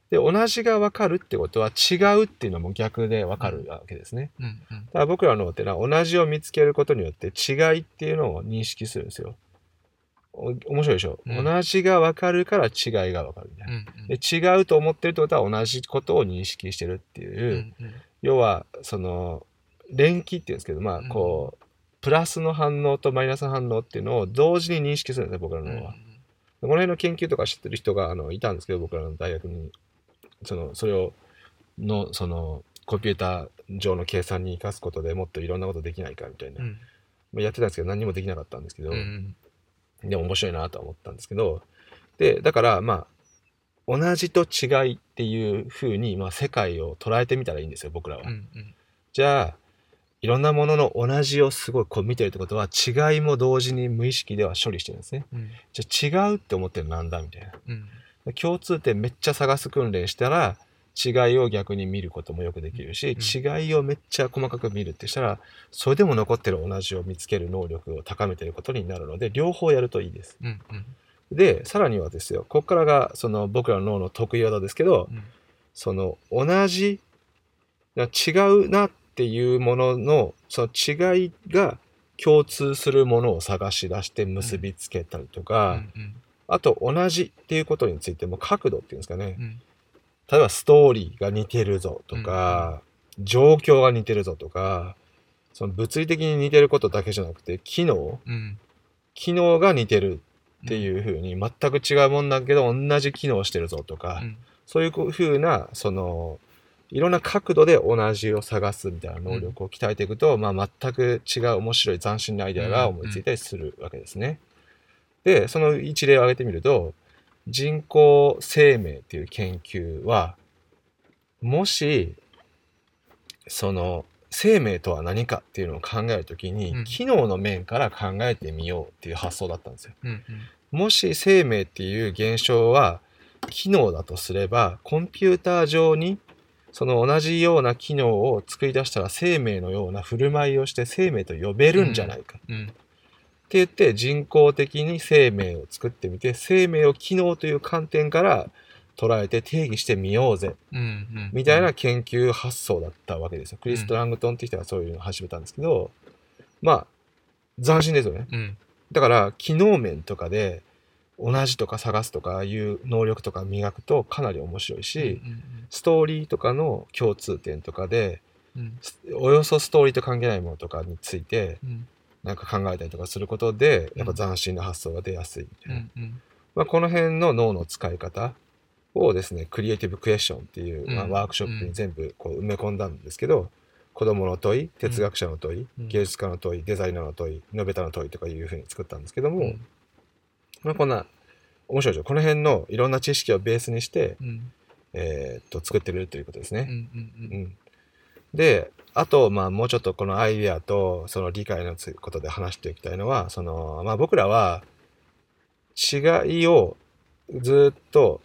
で、同じが分かるってことは違うっていうのも逆で分かるわけですね。だから僕らの脳ってのは同じを見つけることによって違いっていうのを認識するんですよ。面白いでしょ、同じが分かるから違いが分かるみたいな。で、違うと思ってるってことは同じことを認識してるっていう、要は、その、連起っていうんですけど、まあ、こう、プラスの反応とマイナスの反応っていうのを同時に認識するんですね、僕らの脳は。この辺の研究とか知ってる人がいたんですけど、僕らの大学に。それをそのコンピューター上の計算に生かすことでもっといろんなことできないかみたいな、やってたんですけど何もできなかったんですけど、でも面白いなとは思ったんですけど、でだからまあ同じと違いっていう風に、まあ、世界を捉えてみたらいいんですよ僕らは。じゃあいろんなものの同じをすごいこう見てるってことは違いも同時に無意識では処理してるんですね。じゃあ違うって思ってるのなんだみたいな。共通点めっちゃ探す訓練したら違いを逆に見ることもよくできるし、違いをめっちゃ細かく見るってしたらそれでも残ってる同じを見つける能力を高めてることになるので両方やるといいです。でさらにはですよ、ここからがその僕らの脳の得意技ですけど、その同じ違うなっていうもののその違いが共通するものを探し出して結びつけたりとか、あと同じっていうことについても角度っていうんですかね、例えばストーリーが似てるぞとか、状況が似てるぞとか、その物理的に似てることだけじゃなくて機能が似てるっていう風に全く違うもんだけど同じ機能をしてるぞとか、そういう風なそのいろんな角度で同じを探すみたいな能力を鍛えていくと、まあ、全く違う面白い斬新なアイデアが思いついたりするわけですね。で、その一例を挙げてみると、人工生命っていう研究は、もし、その生命とは何かっていうのを考えるときに、機能の面から考えてみようっていう発想だったんですよ。もし生命っていう現象は機能だとすれば、コンピューター上にその同じような機能を作り出したら生命のような振る舞いをして生命と呼べるんじゃないか。って言って人工的に生命を作ってみて、生命を機能という観点から捉えて定義してみようぜ、みたいな研究発想だったわけですよ。クリス・ラングトンって人がそういうのを始めたんですけど、まあ斬新ですよね。だから機能面とかで同じとか探すとかいう能力とか磨くとかなり面白いし、ストーリーとかの共通点とかで、およそストーリーと関係ないものとかについて、なんか考えたりとかすることでやっぱ斬新な発想が出やすいみたいな、まあ、この辺の脳の使い方をですねクリエイティブクエスチョンっていう、まあ、ワークショップに全部こう埋め込んだんですけど、子供の問い、哲学者の問い、芸術家の問い、デザイナーの問い、イノベーターの問いとかいうふうに作ったんですけども、まあ、こんな面白いでしょ。この辺のいろんな知識をベースにして、作ってるということですね。で、あと、まあ、もうちょっとこのアイデアとその理解のことで話していきたいのは、まあ、僕らは違いをずっと、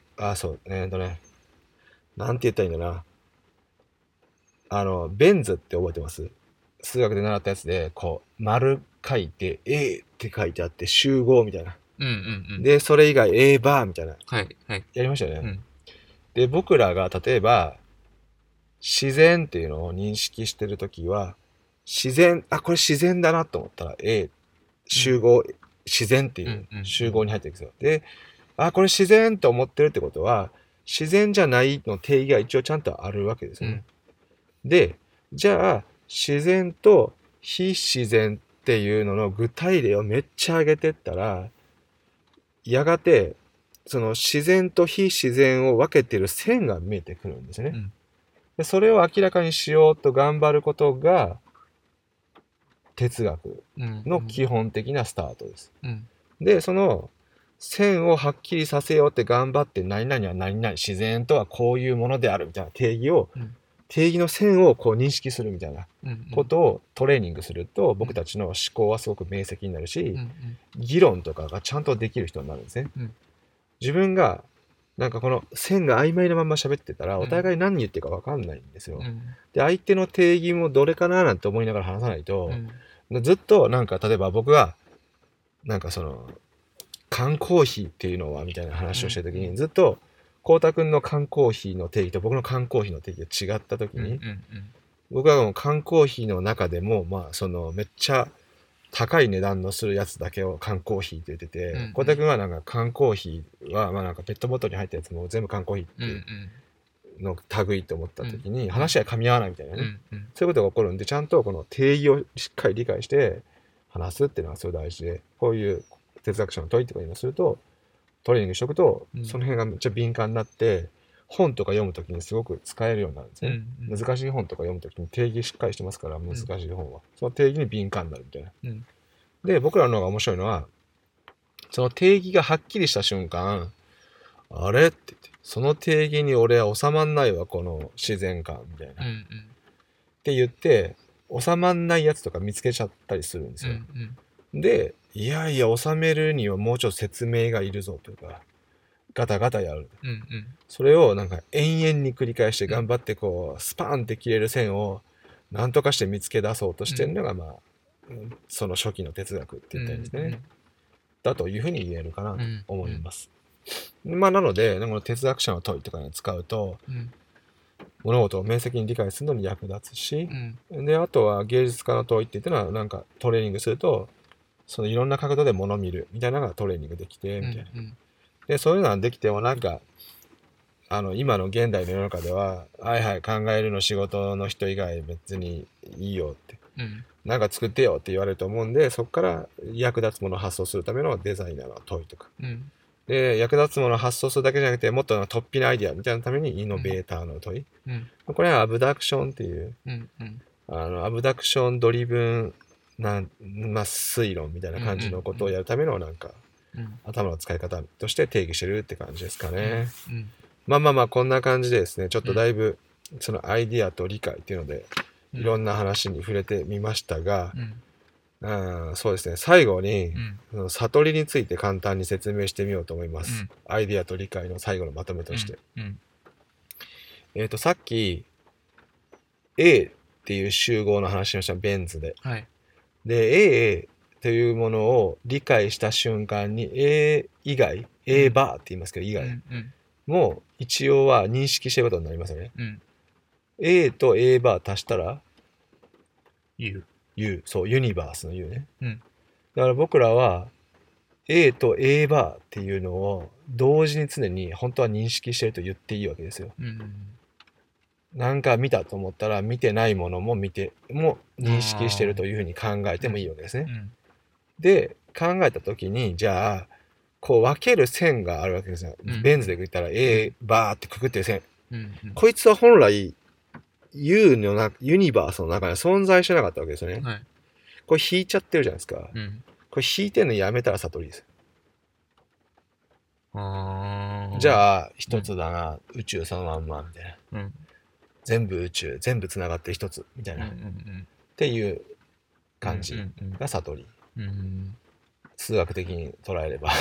なんて言ったらいいんだな。ベン図って覚えてます？数学で習ったやつで、こう、丸書いて、A って書いてあって、集合みたいな。で、それ以外 A バーみたいな。やりましたよね。で、僕らが例えば、自然っていうのを認識してるときは、これ自然だなと思ったら A、集合、自然っていう集合に入ってるんですよ。で、これ自然と思ってるってことは、自然じゃないの定義が一応ちゃんとあるわけですよね。で、じゃあ、自然と非自然っていうのの具体例をめっちゃ上げてったら、やがて、その自然と非自然を分けてる線が見えてくるんですね。でそれを明らかにしようと頑張ることが、哲学の基本的なスタートです。で、その線をはっきりさせようって頑張って、何々は何々、自然とはこういうものであるみたいな定義の線をこう認識するみたいなことをトレーニングすると、僕たちの思考はすごく明晰になるし、議論とかがちゃんとできる人になるんですね。自分がなんかこの線が曖昧なまま喋ってたら、お互い何言ってるか分かんないんですよ。で、相手の定義もどれかななんて思いながら話さないと、ずっとなんか例えば僕がなんかその缶コーヒーっていうのはみたいな話をしてる時にずっと光太くんの缶コーヒーの定義と僕の缶コーヒーの定義が違った時に、 うんうんうん、 僕はもう缶コーヒーの中でも、まあ、そのめっちゃ高い値段のするやつだけを缶コーヒーって言ってて、光太くんはなんか缶コーヒーは、まあなんかペットボトルに入ったやつも全部缶コーヒーっての類と思った時に、話は噛み合わないみたいなね、そういうことが起こるんで、ちゃんとこの定義をしっかり理解して話すっていうのがすごい大事で、こういう哲学者の問いとかいうのをすると、トレーニングしておくと、その辺がめっちゃ敏感になって、本とか読むときにすごく使えるようになるんですね。難しい本とか読むときに定義しっかりしてますから、難しい本は。その定義に敏感になるみたいな。で、僕らの方が面白いのは、その定義がはっきりした瞬間、あれって言って、その定義に俺は収まんないわ、この自然観みたいな。って言って、収まんないやつとか見つけちゃったりするんですよ。で、いやいや、収めるにはもうちょっと説明がいるぞとか、ガタガタやる。それをなんか延々に繰り返して頑張ってこう、スパーンって切れる線を何とかして見つけ出そうとしてるのが、まあ、その初期の哲学って言ったんですね。だというふうに言えるかなと思います。まあ、なので、哲学者の問いとかに使うと、物事を明晰に理解するのに役立つし、で、あとは芸術家の問いって言ってのは、なんかトレーニングすると、そのいろんな角度で物を見るみたいなのがトレーニングできて、みたいな。で、そういうのができてもなんか、今の現代の世の中では、はいはい、考えるの仕事の人以外別にいいよって、なんか作ってよって言われると思うんで、そこから役立つものを発想するためのデザイナーの問いとか。で、役立つものを発想するだけじゃなくて、もっと突飛なアイデアみたいなためにイノベーターの問い。これはアブダクションっていう、アブダクションドリブンまあ、推論みたいな感じのことをやるためのなんか、頭の使い方として定義してるって感じですかね。まあこんな感じでですね、ちょっとだいぶそのアイディアと理解っていうので、いろんな話に触れてみましたが、そうですね、最後に、悟りについて簡単に説明してみようと思います。アイディアと理解の最後のまとめとして。さっき A っていう集合の話をしたベン図で。で、A というものを理解した瞬間に A 以外、A バーって言いますけど、以外も一応は認識してることになりますよね。A と A バー足したら U。 そう、ユニバースの U ね。だから僕らは A と A バーっていうのを同時に常に本当は認識してると言っていいわけですよ。なんか見たと思ったら見てないものも認識してるというふうに考えてもいいわけですね。で、考えたときに、じゃあ、こう分ける線があるわけですよ。ベン図で言ったら A バーってくくってる線。こいつは本来ユニバースの中に存在してなかったわけですよね。これ引いちゃってるじゃないですか。これ引いてるのやめたら悟りです。じゃあ、一つだな、宇宙そのまんま、みたいな。全部宇宙、全部つながって一つ、みたいな。っていう感じが悟り。数学的に捉えれば。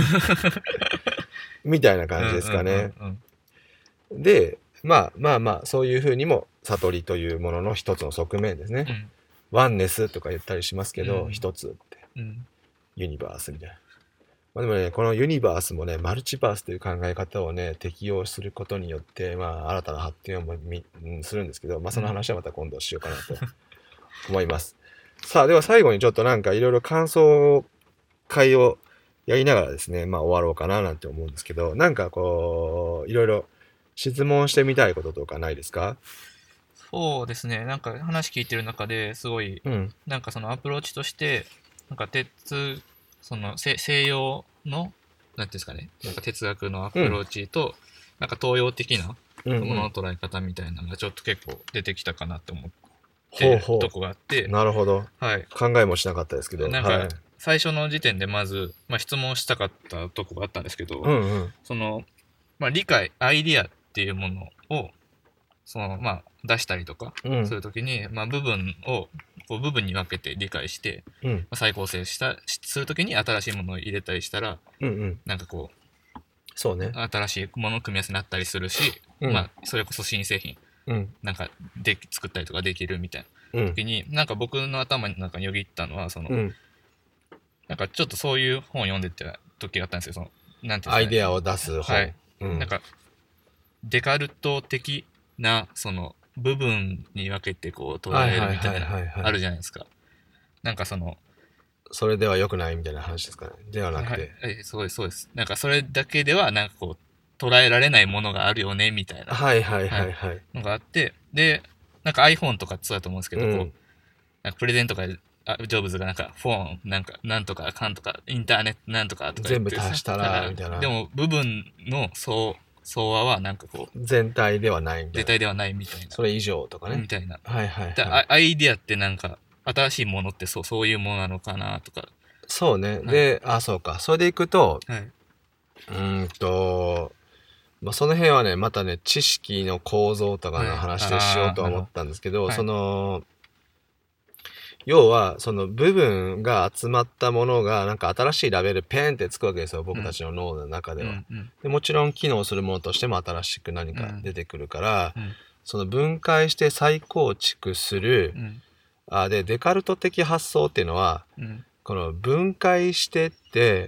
みたいな感じですかね。で、まあ、そういうふうにも悟りというものの一つの側面ですね。ワンネスとか言ったりしますけど、一つって。ユニバースみたいな。でもね、このユニバースもね、マルチバースという考え方をね、適用することによって、新たな発展をするんですけど、その話はまた今度しようかなと思います。さあ、では最後にちょっとなんかいろいろ感想会をやりながらですね、終わろうかななんて思うんですけど、なんかこう、いろいろ質問してみたいこととかないですか？ そうですね、なんか話聞いてる中ですごい、なんかそのアプローチとして、なんかその西洋の、なんていうんですかね、なんか哲学のアプローチと、なんか東洋的なものの捉え方みたいなのがちょっと結構出てきたかなと思ってるとこがあって。 なるほど。考えもしなかったですけど。 なんか、最初の時点でまず、質問したかったとこがあったんですけど、その、理解、アイディアっていうものを、出したりとかするときに、部分をこう部分に分けて理解して、再構成するときに新しいものを入れたりしたら、なんかこう、 そうね、 新しいものの組み合わせになったりするし、それこそ新製品、なんか作ったりとかできるみたいな時に、なんか僕の頭の中によぎったのは、なんかちょっとそういう本を読んでた時があったんですよ。なんていうんですかね、 アイデアを出す本。 なんかデカルト的なその部分に分けてこう捉えるみたいなあるじゃないですか。なんかそれでは良くないみたいな話ですかね。ではなくて。 はい、そうです、そうです。なんかそれだけではなんかこう捉えられないものがあるよねみたいな。のがあって、で、なんか iPhone とかそうだと思うんですけど、こう、なんかプレゼントとかジョブズがなんかフォン、なんとかかんとか、インターネットなんとかとか全部足したら、みたいな。 でも部分の総和はなんかこう、 全体ではないみたいな。 全体ではないみたいな。 それ以上とかね。 みたいな。 アイディアってなんか、新しいものってそういうものなのかなとか。 そうね。で、そうか。それでいくと、まあ、その辺はね、またね、知識の構造とかの話でしようとは思ったんですけど、要は、その部分が集まったものが、なんか新しいラベルペンってつくわけですよ、僕たちの脳の中では。でもちろん機能するものとしても新しく何か出てくるから、その分解して再構築する、で、デカルト的発想っていうのは、この分解してって、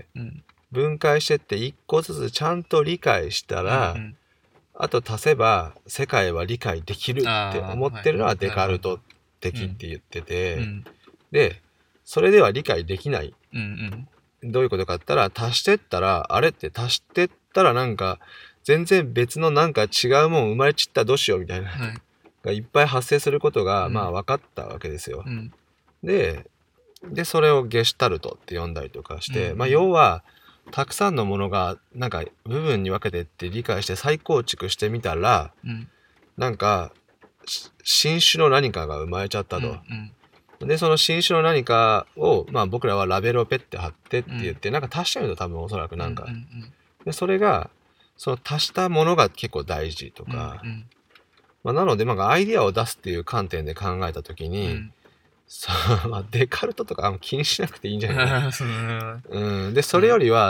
一個ずつちゃんと理解したら、あと足せば世界は理解できるって思ってるのはデカルト的って言ってて、で、それでは理解できない。どういうことかって言ったら、足してったら、あれって足してったらなんか、全然別のなんか違うもん生まれちったらどうしようみたいな、がいっぱい発生することが、まあ分かったわけですよ。で、それをゲシュタルトって呼んだりとかして、まあ要は、たくさんのものがなんか部分に分けてって理解して再構築してみたら、なんか新種の何かが生まれちゃったと。でその新種の何かを、まあ、僕らはラベルをペッて貼ってって言って、なんか足してみると多分おそらくなんか、でそれがその足したものが結構大事とか、まあ、なのでなんかアイディアを出すっていう観点で考えた時に、まあ、デカルトとかあんま気にしなくていいんじゃないかな。でそれよりは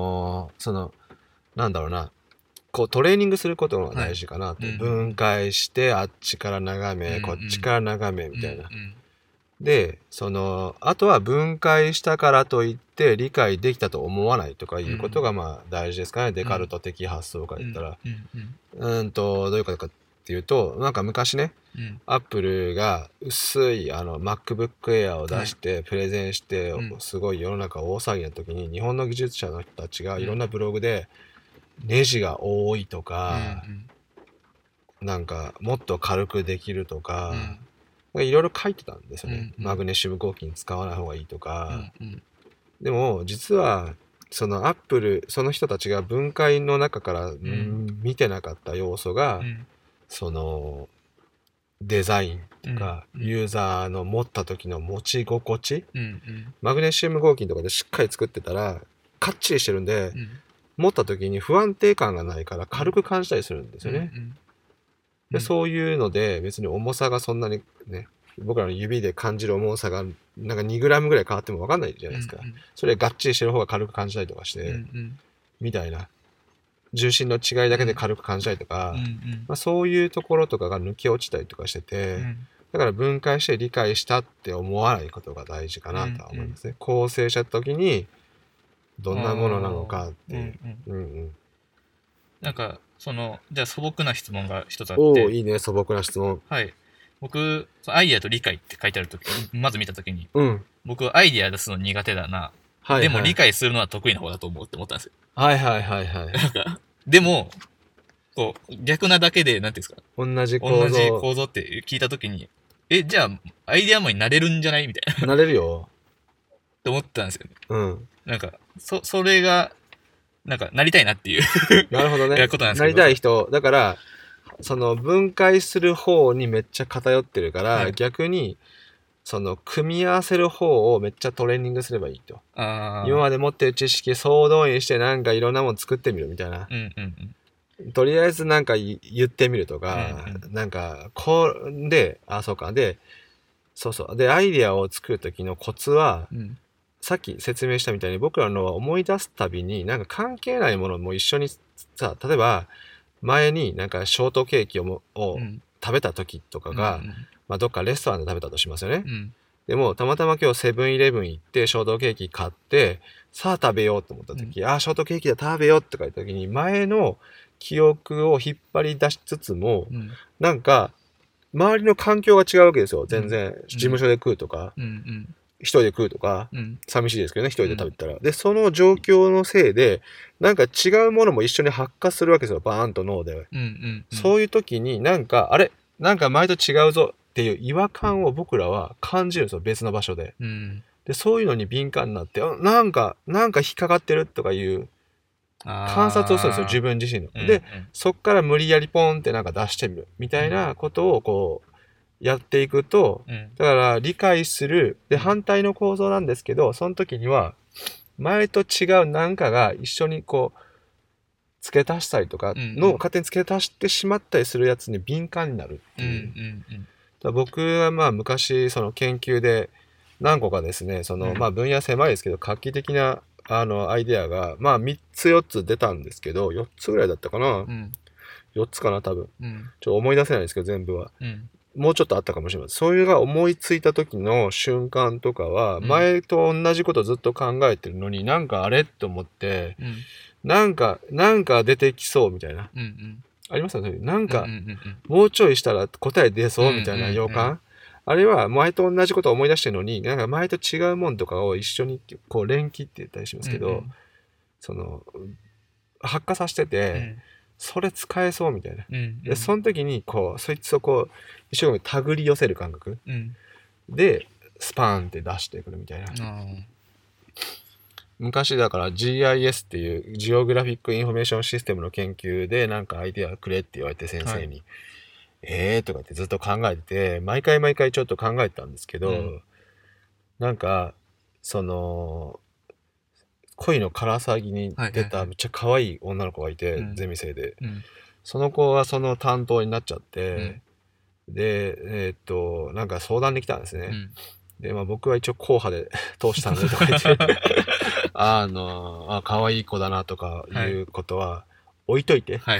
なんだろうな、こうトレーニングすることが大事かなと、分解してあっちから眺め、こっちから眺めみたいな。であとは分解したからといって理解できたと思わないとかいうことがまあ大事ですかね、デカルト的発想から言ったら。どういうことかっていうと、なんか昔ね、アップルが薄いMacBook Air を出してプレゼンして、すごい世の中大騒ぎの時に日本の技術者の人たちがいろんなブログでネジが多いとか、なんかもっと軽くできるとか、いろいろ書いてたんですよね。マグネシウム合金使わない方がいいとか。でも実はそのアップル、その人たちが分解の中から見てなかった要素が、そのデザインとか、ユーザーの持った時の持ち心地、マグネシウム合金とかでしっかり作ってたらかっちりしてるんで、持った時に不安定感がないから軽く感じたりするんですよね。でそういうので別に重さがそんなにね、僕らの指で感じる重さがなんか2グラムぐらい変わっても分かんないじゃないですか。それがっちりしてる方が軽く感じたりとかして、みたいな、重心の違いだけで軽く感じたりとか、まあ、そういうところとかが抜け落ちたりとかしてて、だから分解して理解したって思わないことが大事かなとは思いますね。構成した時にどんなものなのかっていう。 なんかじゃあ素朴な質問が一つあって。 いいね、素朴な質問。 はい。僕、アイディアと理解って書いてあるとき、まず見たときに、僕はアイディア出すの苦手だな。でも理解するのは得意な方だと思うって思ったんですよ。 なんか、でも、こう、逆なだけで、なんていうんですか。 同じ構造って聞いたときに、じゃあ、アイディアマンになれるんじゃないみたいな。 なれるよ。 って思ったんですよね。なんか、それが、なんか、なりたいなっていうなるほどね。 ことなんですけど。 なりたい人。だから、その分解する方にめっちゃ偏ってるから、逆に、組み合わせる方をめっちゃトレーニングすればいいと。今まで持ってる知識総動員してなんかいろんなもの作ってみるみたいな。とりあえずなんか言ってみるとか、なんか、で、そうか。で、で、アイディアを作る時のコツは、さっき説明したみたいに僕らのは思い出すたびになんか関係ないものも一緒にさ、例えば前になんかショートケーキを食べた時とかが、まあどっかレストランで食べたとしますよね。でもたまたま今日セブンイレブン行ってショートケーキ買ってさあ食べようと思った時、ショートケーキだ食べようとか言った時に前の記憶を引っ張り出しつつも、なんか周りの環境が違うわけですよ。全然、事務所で食うとか、一人で食うとか、寂しいですけどね、一人で食べたら。で、その状況のせいで、なんか違うものも一緒に発火するわけですよ、バーンと脳で。そういう時になんか、あれなんか前と違うぞっていう違和感を僕らは感じるんですよ、別の場所で。で、そういうのに敏感になって、なんか引っかかってるとかいう観察をするんですよ、自分自身の。で、そっから無理やりポンってなんか出してみるみたいなことをこう、やっていくと、だから理解する、で、反対の構造なんですけど、その時には、前と違う何かが一緒にこう、付け足したりとかの、勝手に付け足してしまったりするやつに敏感になるっていう。だ僕はまあ昔、その研究で何個かですね、その、まあ分野狭いですけど、画期的なアイデアが、まあ3つ4つ出たんですけど、4つぐらいだったかな。4つかな、多分。ちょっと思い出せないですけど、全部は。もうちょっとあったかもしれません。そういうのが思いついた時の瞬間とかは、前と同じことずっと考えてるのに、なんかあれと思って、なんか出てきそうみたいな。ありますよね。なんか、もうちょいしたら答え出そうみたいな予感。あれは前と同じことを思い出してるのに、なんか前と違うもんとかを一緒にこう連起って言ったりしますけど、その、発火させてて、それ使えそうみたいな。で、その時にこう、そいつをこう、一生懸命手繰り寄せる感覚。で、スパーンって出してくるみたいな。昔だから GIS っていうジオグラフィックインフォメーションシステムの研究でなんかアイデアくれって言われて先生に、とか言ってずっと考えてて、毎回ちょっと考えてたんですけど、なんか、その、恋のから騒ぎに出ためっちゃ可愛い女の子がいて、ゼミ生で。その子はその担当になっちゃって、で、なんか相談できたんですね。で、まあ僕は一応硬派で通したんでとか言って、可愛い子だなとかいうことは置いといて、考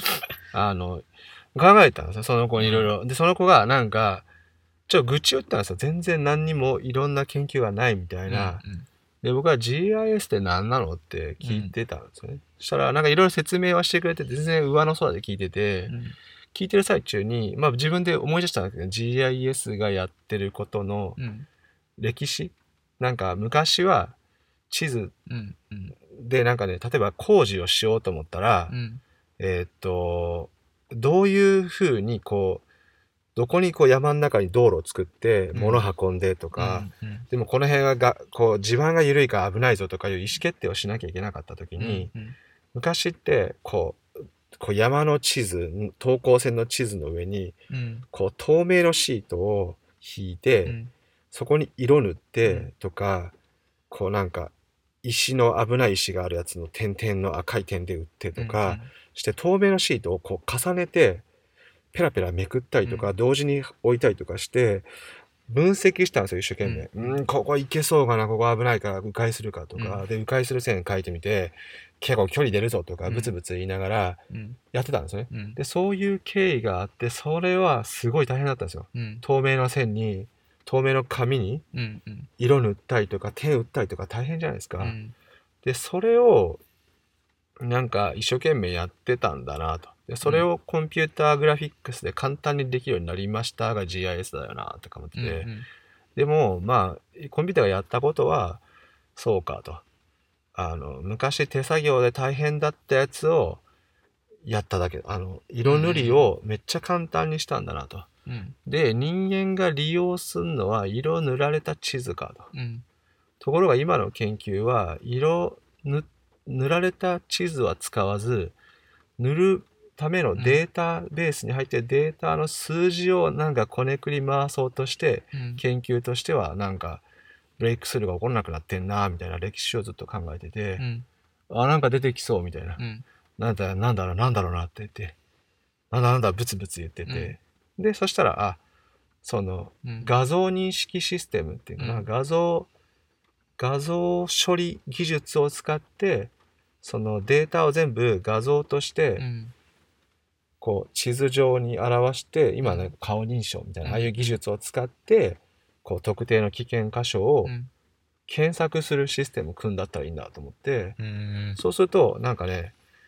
えたんですよ、その子にいろいろ。で、その子がなんか、ちょっと愚痴を言ったんですよ。全然何にもいろんな研究がないみたいな。で、僕は GIS って何なのって聞いてたんですよね。そしたらなんかいろいろ説明はしてくれて、全然上の空で聞いてて、聞いてる最中に、まあ自分で思い出したんだけど、GIS がやってることの歴史、なんか昔は地図でなんかね、例えば工事をしようと思ったら、どういうふうにこう、どこにこう山の中に道路を作って物運んでとか、でもこの辺がこう地盤が緩いから危ないぞとかいう意思決定をしなきゃいけなかった時に、昔ってこう山の地図、等高線の地図の上に、こう透明のシートを引いて、そこに色塗ってとか、こうなんか石の危ない石があるやつの点々の赤い点で打ってとかして透明のシートをこう重ねてペラペラめくったりとか同時に置いたりとかして分析したんですよ、一生懸命。ここ行けそうかな、ここ危ないから迂回するかとか、で迂回する線書いてみて結構距離出るぞとかブツブツ言いながらやってたんですね。でそういう経緯があって、それはすごい大変だったんですよ。透明な線に透明の紙に色塗ったりとか点打ったりとか大変じゃないですか。でそれをなんか一生懸命やってたんだなと。でそれをコンピューターグラフィックスで簡単にできるようになりましたが GIS だよなとか思ってて、でもまあコンピューターがやったことはそうかと、昔手作業で大変だったやつをやっただけ、色塗りをめっちゃ簡単にしたんだなと。で人間が利用するのは色塗られた地図かと。ところが今の研究は塗られた地図は使わず、塗るためのデータベースに入っているデータの数字をなんかこねくり回そうとして、研究としてはなんかブレイクスルーが起こらなくなってんなみたいな歴史をずっと考えてて、なんか出てきそうみたいな、なんだろうなって言って、なんだブツブツ言ってて、でそしたらその画像認識システムっていうかな、画像処理技術を使ってそのデータを全部画像としてこう地図上に表して、今ね顔認証みたいなああいう技術を使ってこう特定の危険箇所を検索するシステムを組んだったらいいんだと思って、そうするとなんかね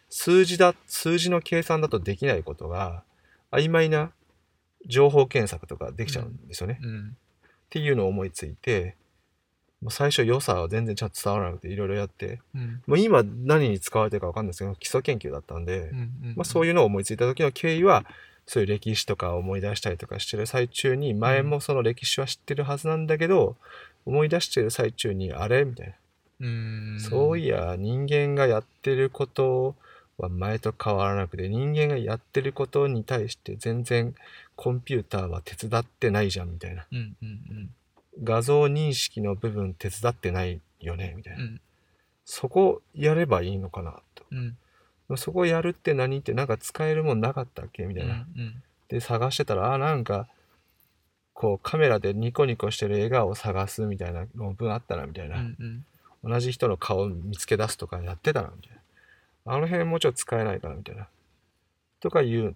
数字の計算だとできないことが、曖昧な情報検索とかできちゃうんですよね。っていうのを思いついて、もう最初良さは全然ちゃんと伝わらなくていろいろやって、もう今何に使われてるか分かんないですけど、基礎研究だったんで、そういうのを思いついた時の経緯は、そういう歴史とかを思い出したりとかしてる最中に、前もその歴史は知ってるはずなんだけど、思い出してる最中にあれみたいな。そういや、人間がやってることは前と変わらなくて、人間がやってることに対して全然コンピューターは手伝ってないじゃんみたいな。画像認識の部分手伝ってないよねみたいな。そこやればいいのかなと。そこやるって何ってなんか使えるもんなかったっけみたいな。で、探してたら、なんか、こうカメラでニコニコしてる笑顔を探すみたいな論文あったなみたいな。同じ人の顔を見つけ出すとかやってたなみたいな。あの辺もうちょっと使えないかなみたいな。とか言って、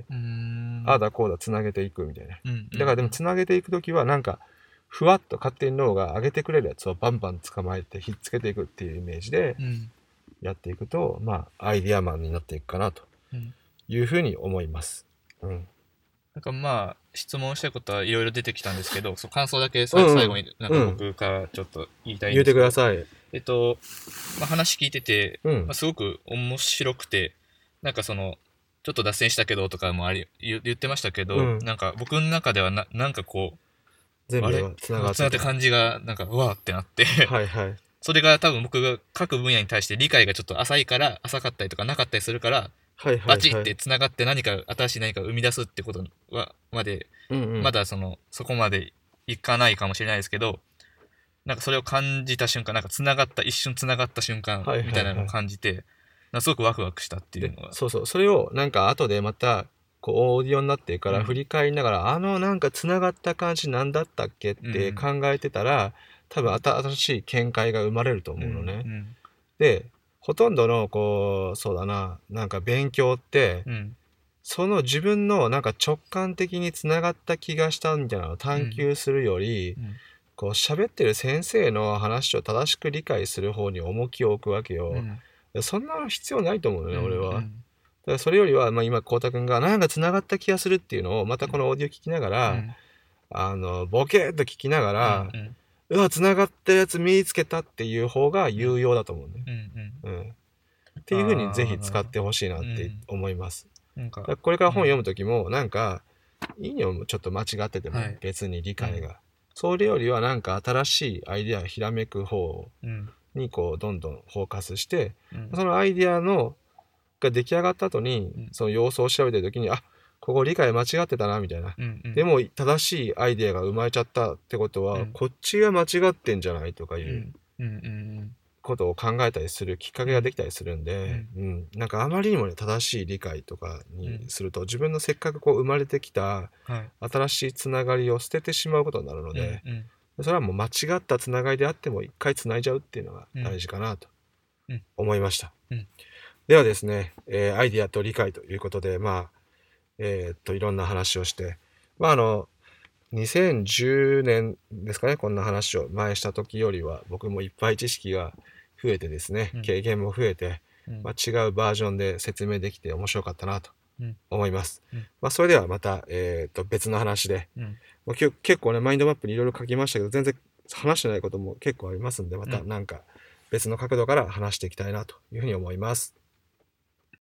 ああだこうだつなげていくみたいな。だからでもつなげていくときはなんか、ふわっと勝手に脳が上げてくれるやつをバンバン捕まえてひっつけていくっていうイメージでやっていくと、アイディアマンになっていくかなというふうに思います。 なんか質問したいことはいろいろ出てきたんですけど、感想だけ最後になんか僕からちょっと言いたいんですけど、言ってください。 話聞いてて、すごく面白くて、なんかちょっと脱線したけどとかも言ってましたけど、なんか僕の中ではなんかこう、 全部つながって感じがなんかうわーってなってそれが多分僕が各分野に対して理解がちょっと浅かったりとかなかったりするから、バチってつながって新しい何かを生み出すってことまで、まだそこまでいかないかもしれないですけど、なんかそれを感じた瞬間、なんか一瞬つながった瞬間みたいなのを感じて、すごくワクワクしたっていうのが。 それをなんか後でまたこうオーディオになってから振り返りながら、なんかつながった感じなんだったっけって考えてたら、多分新しい見解が生まれると思うのね。で、ほとんどのそうだな、なんか勉強って、その自分のなんか直感的につながった気がしたみたいなのを探求するより、こう喋ってる先生の話を正しく理解する方に重きを置くわけよ。そんなの必要ないと思うのね、俺は。だからそれよりは、今、こうたくんがなんか繋がった気がするっていうのを、またこのオーディオ聞きながら、ボケーっと聞きながら、うわ、繋がったやつ見つけたっていう方が有用だと思うね。っていう風にぜひ使ってほしいなって思います。これから本読むときも、なんか、いいのもちょっと間違ってても、別に理解が。それよりはなんか新しいアイデアをひらめく方にこうどんどんフォーカスして、そのアイデアが出来上がった後に、その様子を調べてる時に、ここ理解間違ってたなみたいな、でも正しいアイデアが生まれちゃったってことは、こっちが間違ってんじゃないとかいうことを考えたりするきっかけができたりするんで、なんかあまりにもね正しい理解とかにすると、自分のせっかくこう生まれてきた新しいつながりを捨ててしまうことになるので、それはもう間違ったつながりであっても一回つないじゃうっていうのが大事かなと思いました。ではですね、アイディアと理解ということで、いろんな話をして、2010年ですかね、こんな話を前した時よりは、僕もいっぱい知識が増えてですね、経験も増えて、違うバージョンで説明できて面白かったなと思います。それではまた、別の話で、結構ね、マインドマップにいろいろ書きましたけど、全然話してないことも結構ありますんで、またなんか別の角度から話していきたいなというふうに思います。